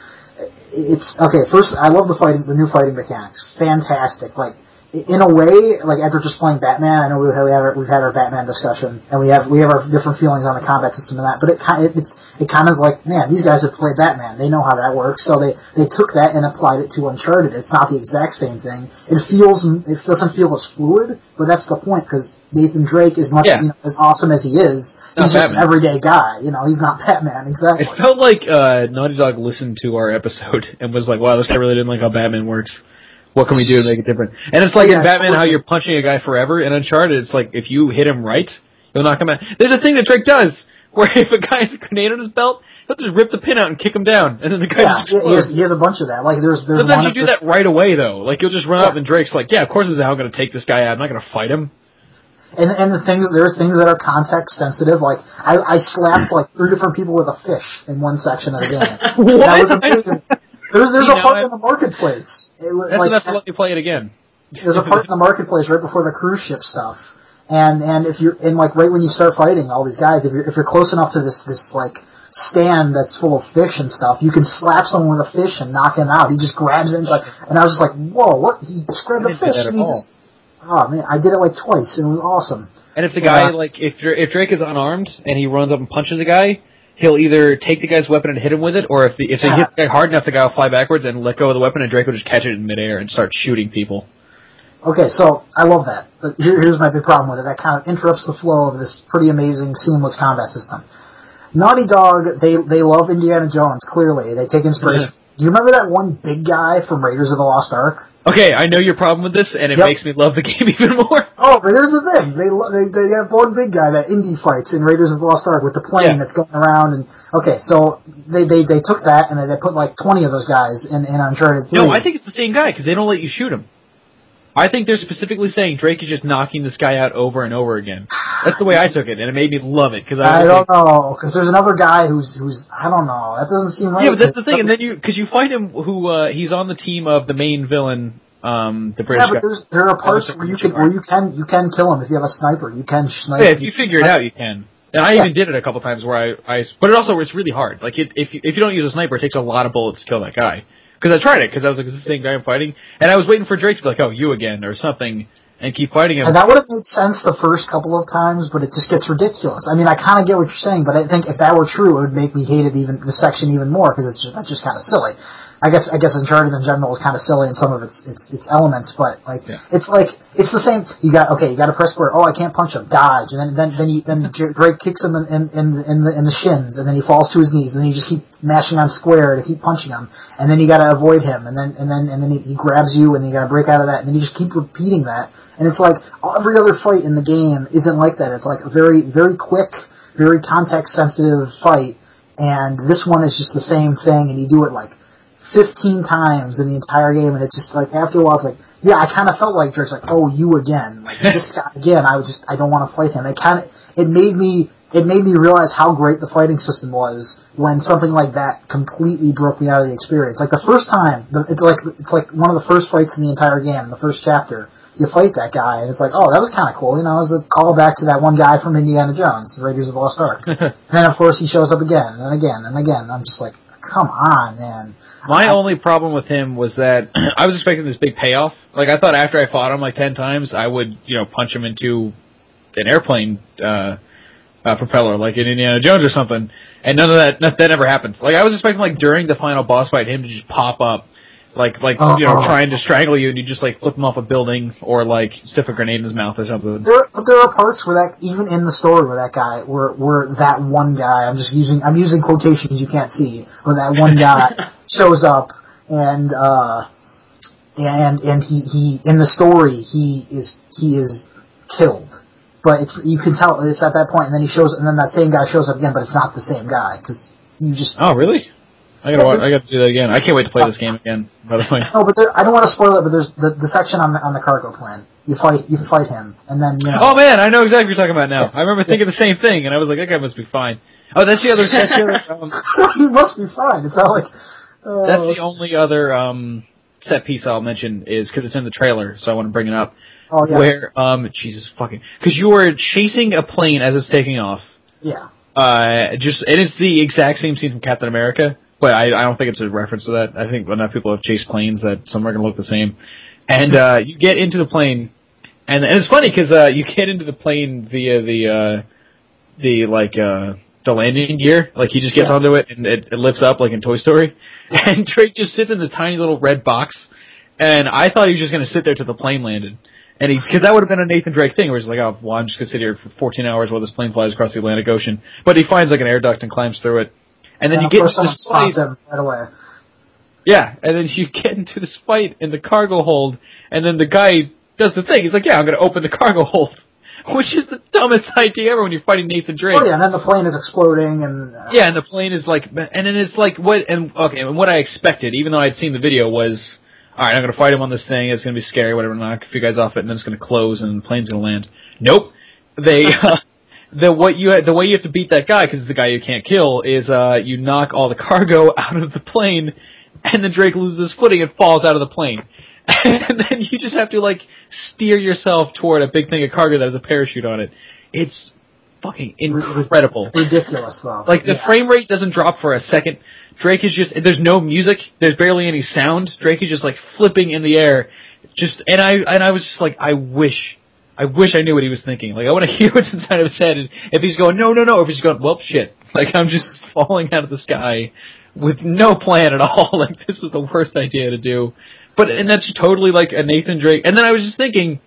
It's okay. First, I love the fighting, the new fighting mechanics. Fantastic. Like in a way, like after just playing Batman, I know we have, we have our, we've had our Batman discussion, and we have we have our different feelings on the combat system and that. But it kind it, it's it kind of like, man, these guys have played Batman. They know how that works, so they they took that and applied it to Uncharted. It's not the exact same thing. It feels it doesn't feel as fluid, but that's the point because Nathan Drake is much Yeah. you know, as awesome as he is. Not He's just Batman. an everyday guy. You know, he's not Batman exactly. it felt like uh, Naughty Dog listened to our episode and was like, "Wow, this guy really didn't like how Batman works. What can we do to make it different?" And it's like Yeah, in Batman, how totally. you're punching a guy forever. In Uncharted, it's like if you hit him right, he'll knock him out. There's a thing that Drake does where if a guy has a grenade on his belt, he'll just rip the pin out and kick him down, and then the guy Yeah, just he, he, has, explodes. he has a bunch of that. Like there's there's Sometimes one you do that right away though. Like you'll just run up Yeah. and Drake's like, "Yeah, of course this is how I'm going to take this guy out. I'm not going to fight him." And and the things there are things that are context sensitive. Like I, I slapped like three different people with a fish in one section of the game. What? That was amazing. There's there's You a know part it. in the marketplace. It was, That's like, enough to let me play it again. There's a part in the marketplace right before the cruise ship stuff, And and if you're and like right when you start fighting all these guys, if you're if you're close enough to this this like stand that's full of fish and stuff, you can slap someone with a fish and knock him out. He just grabs it and, like, and I was just like, whoa, what? He just grabbed a fish and he just, oh man, I did it like twice and it was awesome. And if the guy, uh, like, if if Drake is unarmed and he runs up and punches a guy, he'll either take the guy's weapon and hit him with it, or if the, if yeah. he hits the guy hard enough, the guy will fly backwards and let go of the weapon, and Drake will just catch it in midair and start shooting people. Okay, so I love that. But here, here's my big problem with it. That kind of interrupts the flow of this pretty amazing, seamless combat system. Naughty Dog, they they love Indiana Jones, clearly. They take inspiration. Do you remember that one big guy from Raiders of the Lost Ark? Okay, I know your problem with this, and it yep. makes me love the game even more. Oh, but here's the thing. They lo- they, they have one big guy that Indy fights in Raiders of the Lost Ark with the plane yeah. that's going around. And okay, so they, they, they took that, and they put like twenty of those guys in, in Uncharted three. No, I think it's the same guy, because they don't let you shoot him. I think they're specifically saying Drake is just knocking this guy out over and over again. That's the way I took it, and it made me love it. Cause I, I don't think, know, because there's another guy who's who's I don't know. That doesn't seem right. Yeah, but that's the thing, and then you because you find him who uh, he's on the team of the main villain, um, the British guy. Yeah, but there's, there are parts where you can where you can you can kill him if you have a sniper. You can snipe. Yeah, if you figure it out, you can. And I yeah. even did it a couple times where I, I but it also it's really hard. Like it, if you, if you don't use a sniper, it takes a lot of bullets to kill that guy. Because I tried it, because I was like, is this the same guy I'm fighting? And I was waiting for Drake to be like, oh, you again, or something, and keep fighting him. And that would have made sense the first couple of times, but it just gets ridiculous. I mean, I kind of get what you're saying, but I think if that were true, it would make me hate it even the section even more, because it's just, that's just kind of silly. I guess I guess Uncharted in general is kind of silly in some of its its, its elements, but like yeah. it's like it's the same. You got okay, you got to press square. Oh, I can't punch him. Dodge, and then then then, he, then Drake kicks him in in in the, in the in the shins, and then he falls to his knees, and then you just keep mashing on square to keep punching him, and then you got to avoid him, and then and then and then he, he grabs you, and you got to break out of that, and then you just keep repeating that, and it's like every other fight in the game isn't like that. It's like a very very quick, very context sensitive fight, and this one is just the same thing, and you do it like fifteen times in the entire game, and it's just like after a while, it's like, yeah, I kind of felt like Drake's like, oh, you again, like this guy again. I was just, I don't want to fight him. It kind of, it made me, it made me realize how great the fighting system was when something like that completely broke me out of the experience. Like the first time, it's like it's like one of the first fights in the entire game, the first chapter. You fight that guy, and it's like, oh, that was kind of cool. You know, it was a callback to that one guy from Indiana Jones, the Raiders of the Lost Ark. And then, of course, he shows up again and again and again. I'm just like, come on, man. My only problem with him was that I was expecting this big payoff. Like, I thought after I fought him like ten times, I would, you know, punch him into an airplane uh, uh, propeller, like in Indiana Jones or something. And none of that, that never happened. Like, I was expecting, like, during the final boss fight, him to just pop up, like, like uh, you know, uh, trying to strangle you, and you just, like, flip him off a building, or, like, stick a grenade in his mouth or something. There, but there are parts where that, even in the story where that guy, where, where that one guy, I'm just using, I'm using quotations you can't see, where that one guy shows up, and, uh, and, and he, he, in the story, he is, he is killed. But it's, you can tell it's at that point, and then he shows, and then that same guy shows up again, but it's not the same guy, because you just... Oh, really? I gotta, watch, I gotta do that again. I can't wait to play this game again, by the way. No, but there, I don't want to spoil it, but there's the, the section on the, on the cargo plane. You fight, you fight him, and then, you know... Oh man, I know exactly what you're talking about now. Yeah. I remember thinking the same thing, and I was like, that guy must be fine. Oh, that's the other... That's the other um, he must be fine. It's not like... Uh, that's the only other um, set piece I'll mention is, because it's in the trailer, so I want to bring it up. Oh, yeah. Where, um, Jesus fucking... Because you were chasing a plane as it's taking off. Yeah. Uh, just, and it's the exact same scene from Captain America. But I, I don't think it's a reference to that. I think enough people have chased planes that some are going to look the same. And uh, you get into the plane, and, and it's funny because uh, you get into the plane via the uh, the like uh, the landing gear. Like he just gets yeah. onto it and it, it lifts up like in Toy Story. And Drake just sits in this tiny little red box. And I thought he was just going to sit there till the plane landed. And he, because that would have been a Nathan Drake thing, where he's like, oh, well, I'm just going to sit here for fourteen hours while this plane flies across the Atlantic Ocean. But he finds like an air duct and climbs through it. And then yeah, you get into this fight. Right away. Yeah, and then you get into this fight in the cargo hold, and then the guy does the thing. He's like, yeah, I'm going to open the cargo hold. Which is the dumbest idea ever when you're fighting Nathan Drake. Oh yeah, and then the plane is exploding, and... Uh, yeah, and the plane is like... And then it's like, what... And okay, and what I expected, even though I'd seen the video, was... Alright, I'm going to fight him on this thing, it's going to be scary, whatever, knock a few guys off it, and then it's going to close, and the plane's going to land. Nope. They... Uh, The what you the way you have to beat that guy, because it's the guy you can't kill, is uh, you knock all the cargo out of the plane, and then Drake loses his footing and falls out of the plane. and then you just have to like steer yourself toward a big thing of cargo that has a parachute on it. It's fucking incredible. Ridiculous, though. Like, the yeah. frame rate doesn't drop for a second. Drake is just, there's no music, there's barely any sound. Drake is just, like, flipping in the air. Just, and I, and I was just like, I wish, I wish I knew what he was thinking. Like, I want to hear what's inside of his head. And if he's going, no, no, no, or if he's going, well, shit. Like, I'm just falling out of the sky with no plan at all. Like, this was the worst idea to do. But, and that's totally like a Nathan Drake. And then I was just thinking,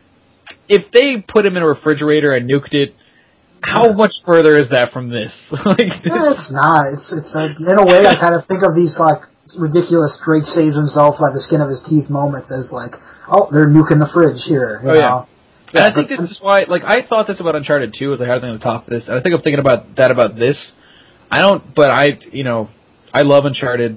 if they put him in a refrigerator and nuked it, how much further is that from this? Like, this? No, it's not. It's it's like, in a way, I kind of think of these like ridiculous Drake saves himself by the skin of his teeth moments as like, oh, they're nuking the fridge here. You oh know? yeah. yeah. And I think this is why, like, I thought this about Uncharted two as I had thing on the top of this, and I think I'm thinking about that about this. I don't, but I, you know, I love Uncharted.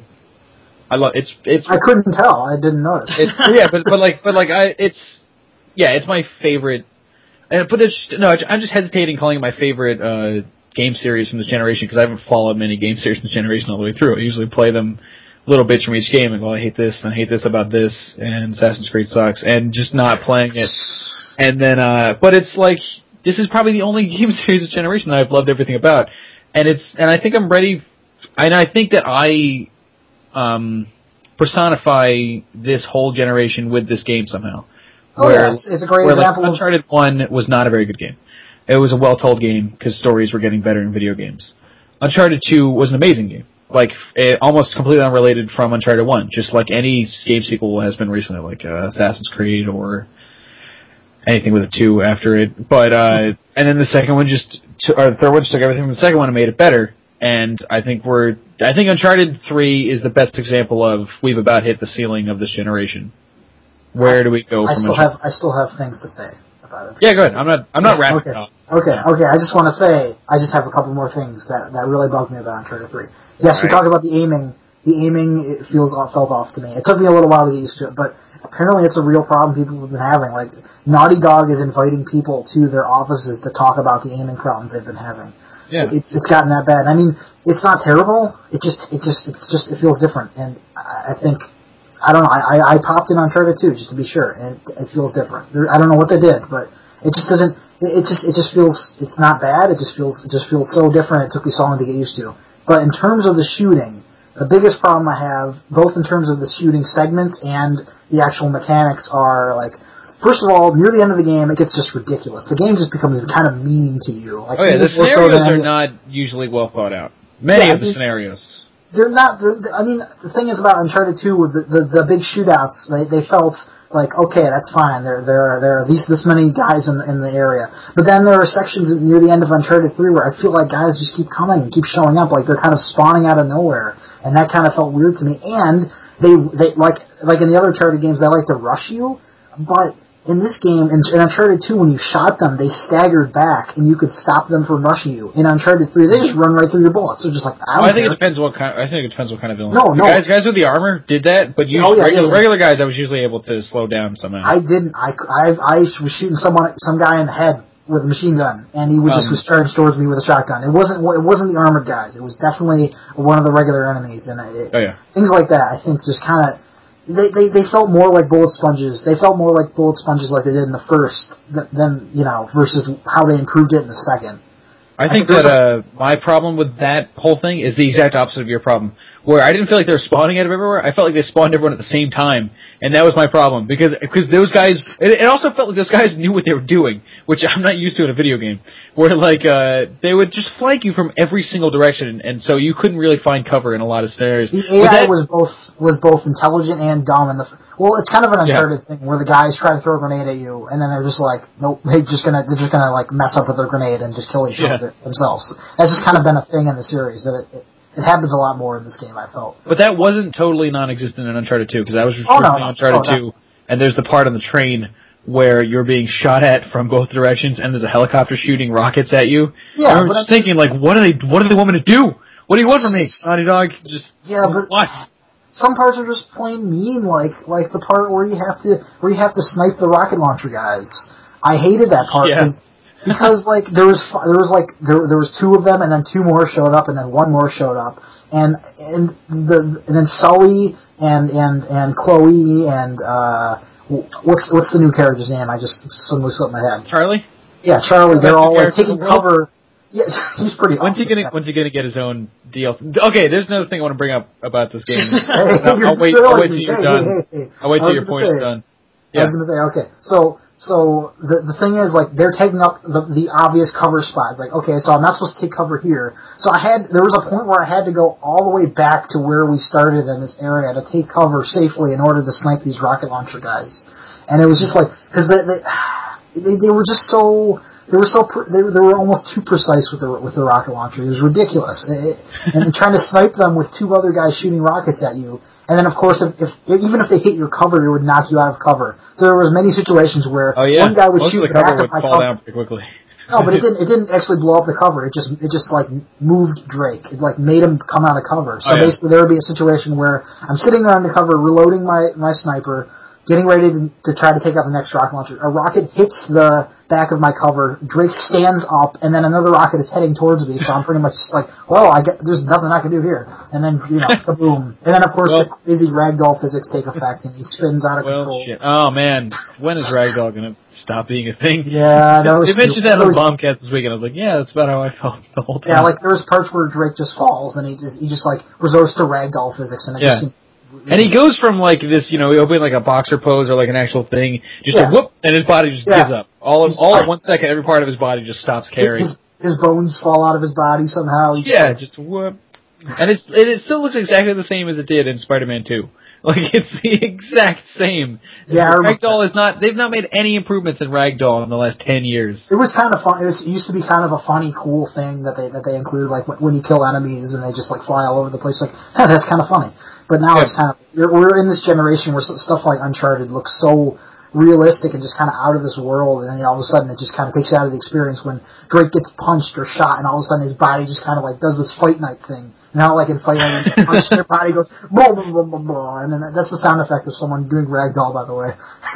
I love it's it's. I couldn't tell. I didn't notice. It's yeah, but but like but like I it's yeah, it's my favorite. And but it's no, I'm just hesitating calling it my favorite uh, game series from this generation because I haven't followed many game series from this generation all the way through. I usually play them little bits from each game and go, I hate this and I hate this about this and Assassin's Creed sucks and just not playing it. And then, uh, but it's like this is probably the only game series of this generation that I've loved everything about, and it's and I think I'm ready. And I think that I um, personify this whole generation with this game somehow. Oh Where, yeah, it's, it's a great where, example. Like, Uncharted one was not a very good game. It was a well-told game because stories were getting better in video games. Uncharted two was an amazing game, like it, almost completely unrelated from Uncharted one, just like any game sequel has been recently, like uh, Assassin's Creed or anything with a two after it. But uh, and then the second one just, t- or the third one just took everything from the second one and made it better. And I think we're, I think Uncharted three is the best example of we've about hit the ceiling of this generation. Where do we go I from still Uncharted? have I still have things to say about it. Yeah, go ahead. I'm not I'm not wrapping okay. it up. Okay, okay. I just want to say I just have a couple more things that, that really bugged me about Uncharted three. Yes, All we right. talked about the aiming. The aiming it feels felt off to me. It took me a little while to get used to it, but apparently it's a real problem people have been having. Like Naughty Dog is inviting people to their offices to talk about the aiming problems they've been having. Yeah. It's it's gotten that bad. I mean, it's not terrible. It just it just it's just it feels different, and I, I think. I don't know. I, I popped in Uncharted two just to be sure, and it, it feels different. There, I don't know what they did, but it just doesn't. It, it just it just feels. It's not bad. It just feels. It just feels so different. It took me so long to get used to. But in terms of the shooting, the biggest problem I have, both in terms of the shooting segments and the actual mechanics, are like. First of all, near the end of the game, it gets just ridiculous. The game just becomes kind of mean to you. Like, Oh yeah, the more so scenarios than are any- not usually well thought out. Many Yeah, of the I mean- scenarios. They're not. They're, I mean, the thing is about Uncharted two with the, the the big shootouts. They they felt like okay, that's fine. There there are there are these this many guys in the, in the area. But then there are sections near the end of Uncharted three where I feel like guys just keep coming and keep showing up, like they're kind of spawning out of nowhere, and that kind of felt weird to me. And they they like like in the other Uncharted games, they like to rush you, but. In this game, in, in Uncharted two, when you shot them, they staggered back, and you could stop them from rushing you. In Uncharted three, they just run right through your bullets. They're just like, I don't Well, I think care. it depends what kind. I think it depends what kind of villain. No, the no. Guys, guys with the armor did that, but usually Oh, yeah, regular, yeah, yeah. regular guys, I was usually able to slow down somehow. I didn't. I, I, I was shooting someone, some guy in the head with a machine gun, and he was just Um, was charged towards me with a shotgun. It wasn't. It wasn't the armored guys. It was definitely one of the regular enemies, and it, oh yeah. things like that. I think just kind of. They, they they felt more like bullet sponges. They felt more like bullet sponges like they did in the first th- than you know versus how they improved it in the second. I think I think that uh, my problem with that whole thing is the exact opposite of your problem. Where I didn't feel like they were spawning out of everywhere. I felt like they spawned everyone at the same time, and that was my problem because because those guys. It, it also felt like those guys knew what they were doing, which I'm not used to in a video game. Where like uh, they would just flank you from every single direction, and so you couldn't really find cover in a lot of scenarios. The But A I that- was both was both intelligent and dumb. In the f- well, it's kind of an Uncharted thing where the guys try to throw a grenade at you, and then they're just like, nope, they're just gonna they're just gonna like mess up with their grenade and just kill each Yeah. other themselves. That's just kind of been a thing in the series. That it, it, it happens a lot more in this game. I felt. But that wasn't totally non-existent in Uncharted two, because I was Oh, no, reviewing no. Uncharted Oh, no. two, and there's the part on the train where you're being shot at from both directions, and there's a helicopter shooting rockets at you. Yeah, and I was but just I- thinking, like, what do they, what do they want me to do? What do you want from me, Naughty Dog? Just Yeah, but what? some parts are just plain mean, like like the part where you have to where you have to snipe the rocket launcher guys. I hated that part Yeah. because because like there was there was like there there was two of them, and then two more showed up, and then one more showed up, and and the and then Sully and and and Chloe and uh what's what's the new character's name? I just suddenly slipped my head. Charlie. Yeah, Charlie. They're Best all like character taking in the world. cover. Yeah, he's pretty. When's he awesome, gonna yeah. When's he gonna get his own D L C? Okay, there's another thing I want to bring up about this game. Hey, I'll, I'll wait. I'll wait till you're hey, done. Hey, hey, hey. I'll wait I till was your gonna point say- is done. I was going to say, okay, so so the the thing is, like, they're taking up the the obvious cover spots. Like, okay, so I'm not supposed to take cover here. So I had there was a point where I had to go all the way back to where we started in this area to take cover safely in order to snipe these rocket launcher guys. And it was just like because they, they they they were just so. They were so pr- they were they were almost too precise with the with the rocket launcher. It was ridiculous, it, and trying to snipe them with two other guys shooting rockets at you. And then, of course, if, if even if they hit your cover, it would knock you out of cover. So there was many situations where Oh yeah, one guy would most shoot of the the back cover of would my fall cover. down pretty quickly. No, but it didn't. It didn't actually blow up the cover. It just it just like moved Drake. It like made him come out of cover. So Oh, yeah. basically, there would be a situation where I'm sitting there under cover, reloading my my sniper, getting ready to, to try to take out the next rocket launcher. A rocket hits the back of my cover. Drake stands up, and then another rocket is heading towards me. So I'm pretty much just like, well, I get, there's nothing I can do here. And then you know, kaboom. And then of course Well- the crazy ragdoll physics take effect, and he spins out of Well, control. shit. Oh man, when is Ragdoll gonna stop being a thing? Yeah, that was They mentioned that that on was- Bombcast this week, and I was like, yeah, that's about how I felt the whole time. Yeah, like there was parts where Drake just falls, and he just he just like resorts to ragdoll physics, and it Yeah. just seemed, And he goes from like this, you know, he'll be like a boxer pose or like an actual thing, just Yeah. a whoop, and his body just Yeah. gives up. All of, He's all like- at one second, every part of his body just stops caring. his, his bones fall out of his body somehow. He's Yeah, just whoop. And it's it, it still looks exactly the same as it did in Spider-Man two. Like it's the exact same. Yeah, I remember Ragdoll is not. They've not made any improvements in Ragdoll in the last ten years. It was kind of fun. It, was, it used to be kind of a funny, cool thing that they that they included, like when, when you kill enemies and they just like fly all over the place. Like, huh, that's kind of funny. But now Yeah. it's kind of we're, we're in this generation where s- stuff like Uncharted looks so realistic and just kind of out of this world, and then all of a sudden it just kind of takes you out of the experience when Drake gets punched or shot, and all of a sudden his body just kind of like does this Fight Night thing. You know, like in Fight Night, when you punch, your body goes blah blah blah blah blah, and then that, that's the sound effect of someone doing ragdoll, by the way.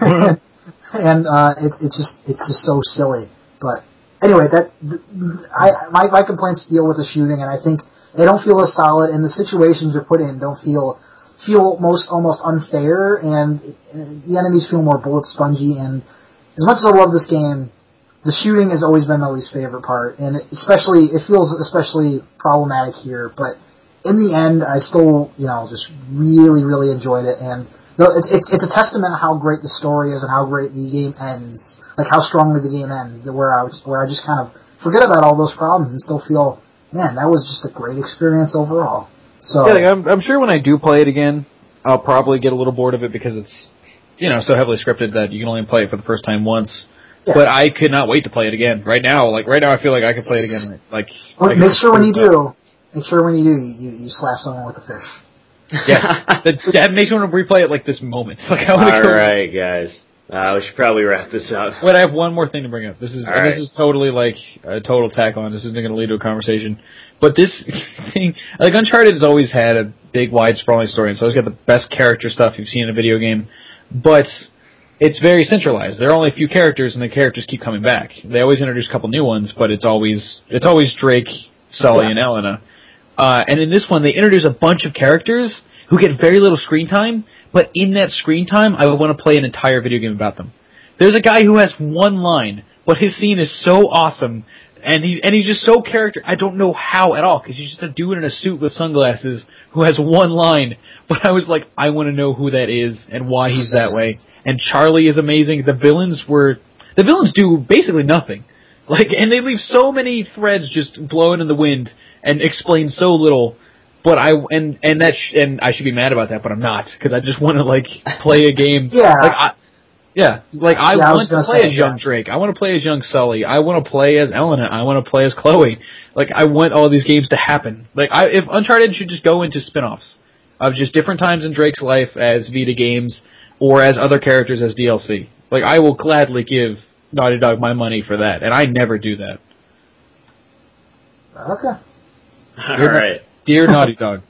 And uh, it's it's just it's just so silly. But anyway, that th- I my my complaints deal with the shooting, and I think they don't feel as solid, and the situations you're put in don't feel feel most almost unfair, and uh, the enemies feel more bullet spongy. And as much as I love this game, the shooting has always been my least favorite part, and it, especially it feels especially problematic here. But in the end, I still you know just really really enjoyed it, and. No, it, it's it's a testament to how great the story is and how great the game ends, like how strongly the game ends. Where I was, where I just kind of forget about all those problems and still feel, man, that was just a great experience overall. So Yeah, like, I'm, I'm sure when I do play it again, I'll probably get a little bored of it because it's, you know, so heavily scripted that you can only play it for the first time once. Yeah. But I could not wait to play it again. Right now, like right now, I feel like I could play it again. Like, Well, like make sure when you uh, do, make sure when you do, you, you slap someone with a fish. Yes, that, that makes me want to replay it like this moment. Like I want to All go. right, guys. Uh, we should probably wrap this up. Wait, I have one more thing to bring up. This is All and right. this is totally like a total tack on. This isn't going to lead to a conversation. But this thing, like Uncharted, has always had a big, wide, sprawling story, and so it's got the best character stuff you've seen in a video game. But it's very centralized. There are only a few characters, and the characters keep coming back. They always introduce a couple new ones, but it's always it's always Drake, Sully, Yeah. and Elena. Uh, and in this one, they introduce a bunch of characters who get very little screen time, but in that screen time, I would want to play an entire video game about them. There's a guy who has one line, but his scene is so awesome, and he's and he's just so character. I don't know how at all, because he's just a dude in a suit with sunglasses who has one line. But I was like, I want to know who that is and why he's that way. And Charlie is amazing. The villains were the villains do basically nothing, like, and they leave so many threads just blowing in the wind and explain so little. But I and and that sh- and I should be mad about that, but I'm not, because I just want to like play a game. Yeah. Like I, yeah, like I Yeah, I was want to gonna play say, as young yeah. Drake. I want to play as young Sully. I want to play as Elena. I want to play as Chloe. Like I want all these games to happen. Like I, if Uncharted should just go into spin-offs of just different times in Drake's life as Vita games or as other characters as D L C. Like I will gladly give Naughty Dog my money for that, and I never do that. Okay. All right. Dear Naughty Dog.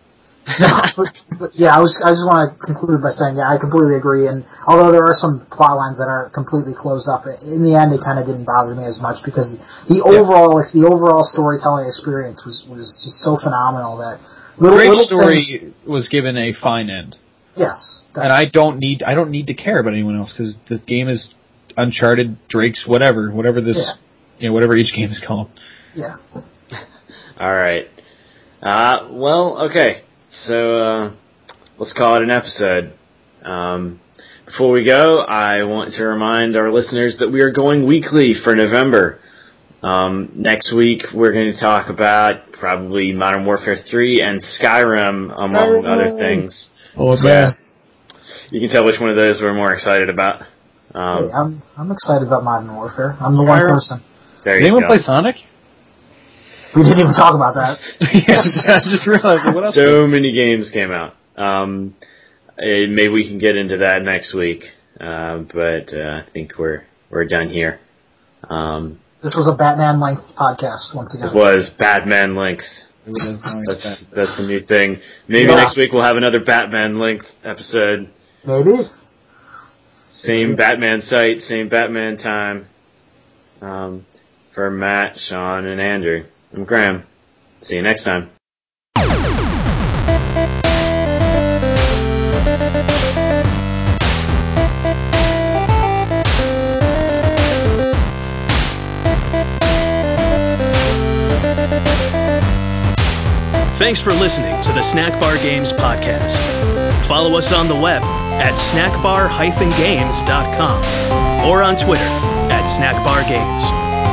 No, but, but yeah, I was. I just want to conclude by saying, yeah, I completely agree. And although there are some plot lines that are completely closed up, in the end, it kind of didn't bother me as much because the overall, yeah. like the overall storytelling experience was was just so phenomenal that little, great little story things, was given a fine end. Yes, and I don't need. I don't need to care about anyone else because the game is Uncharted, Drake's, whatever, whatever this, yeah. you know, whatever each game is called. Yeah. All right. Uh, well, okay. So, uh, let's call it an episode. Um, before we go, I want to remind our listeners that we are going weekly for November. Um, next week, we're going to talk about probably Modern Warfare three and Skyrim, among Skyrim. other things. Oh, yeah. You can tell which one of those we're more excited about. Um, hey, I'm I'm excited about Modern Warfare. I'm the Skyrim. one person. There Did you anyone go. play Sonic? We didn't even talk about that. yeah, I just realized what else. So many games came out. Um, maybe we can get into that next week. Uh, but uh, I think we're we're done here. Um, this was a Batman length podcast once again. It was Batman length. That's that's the new thing. Maybe yeah. next week we'll have another Batman length episode. Maybe. Same Batman site, same Batman time. Um, for Matt, Sean, and Andrew. I'm Graham. See you next time. Thanks for listening to the Snack Bar Games podcast. Follow us on the web at snack bar dash games dot com or on Twitter at snack bar games.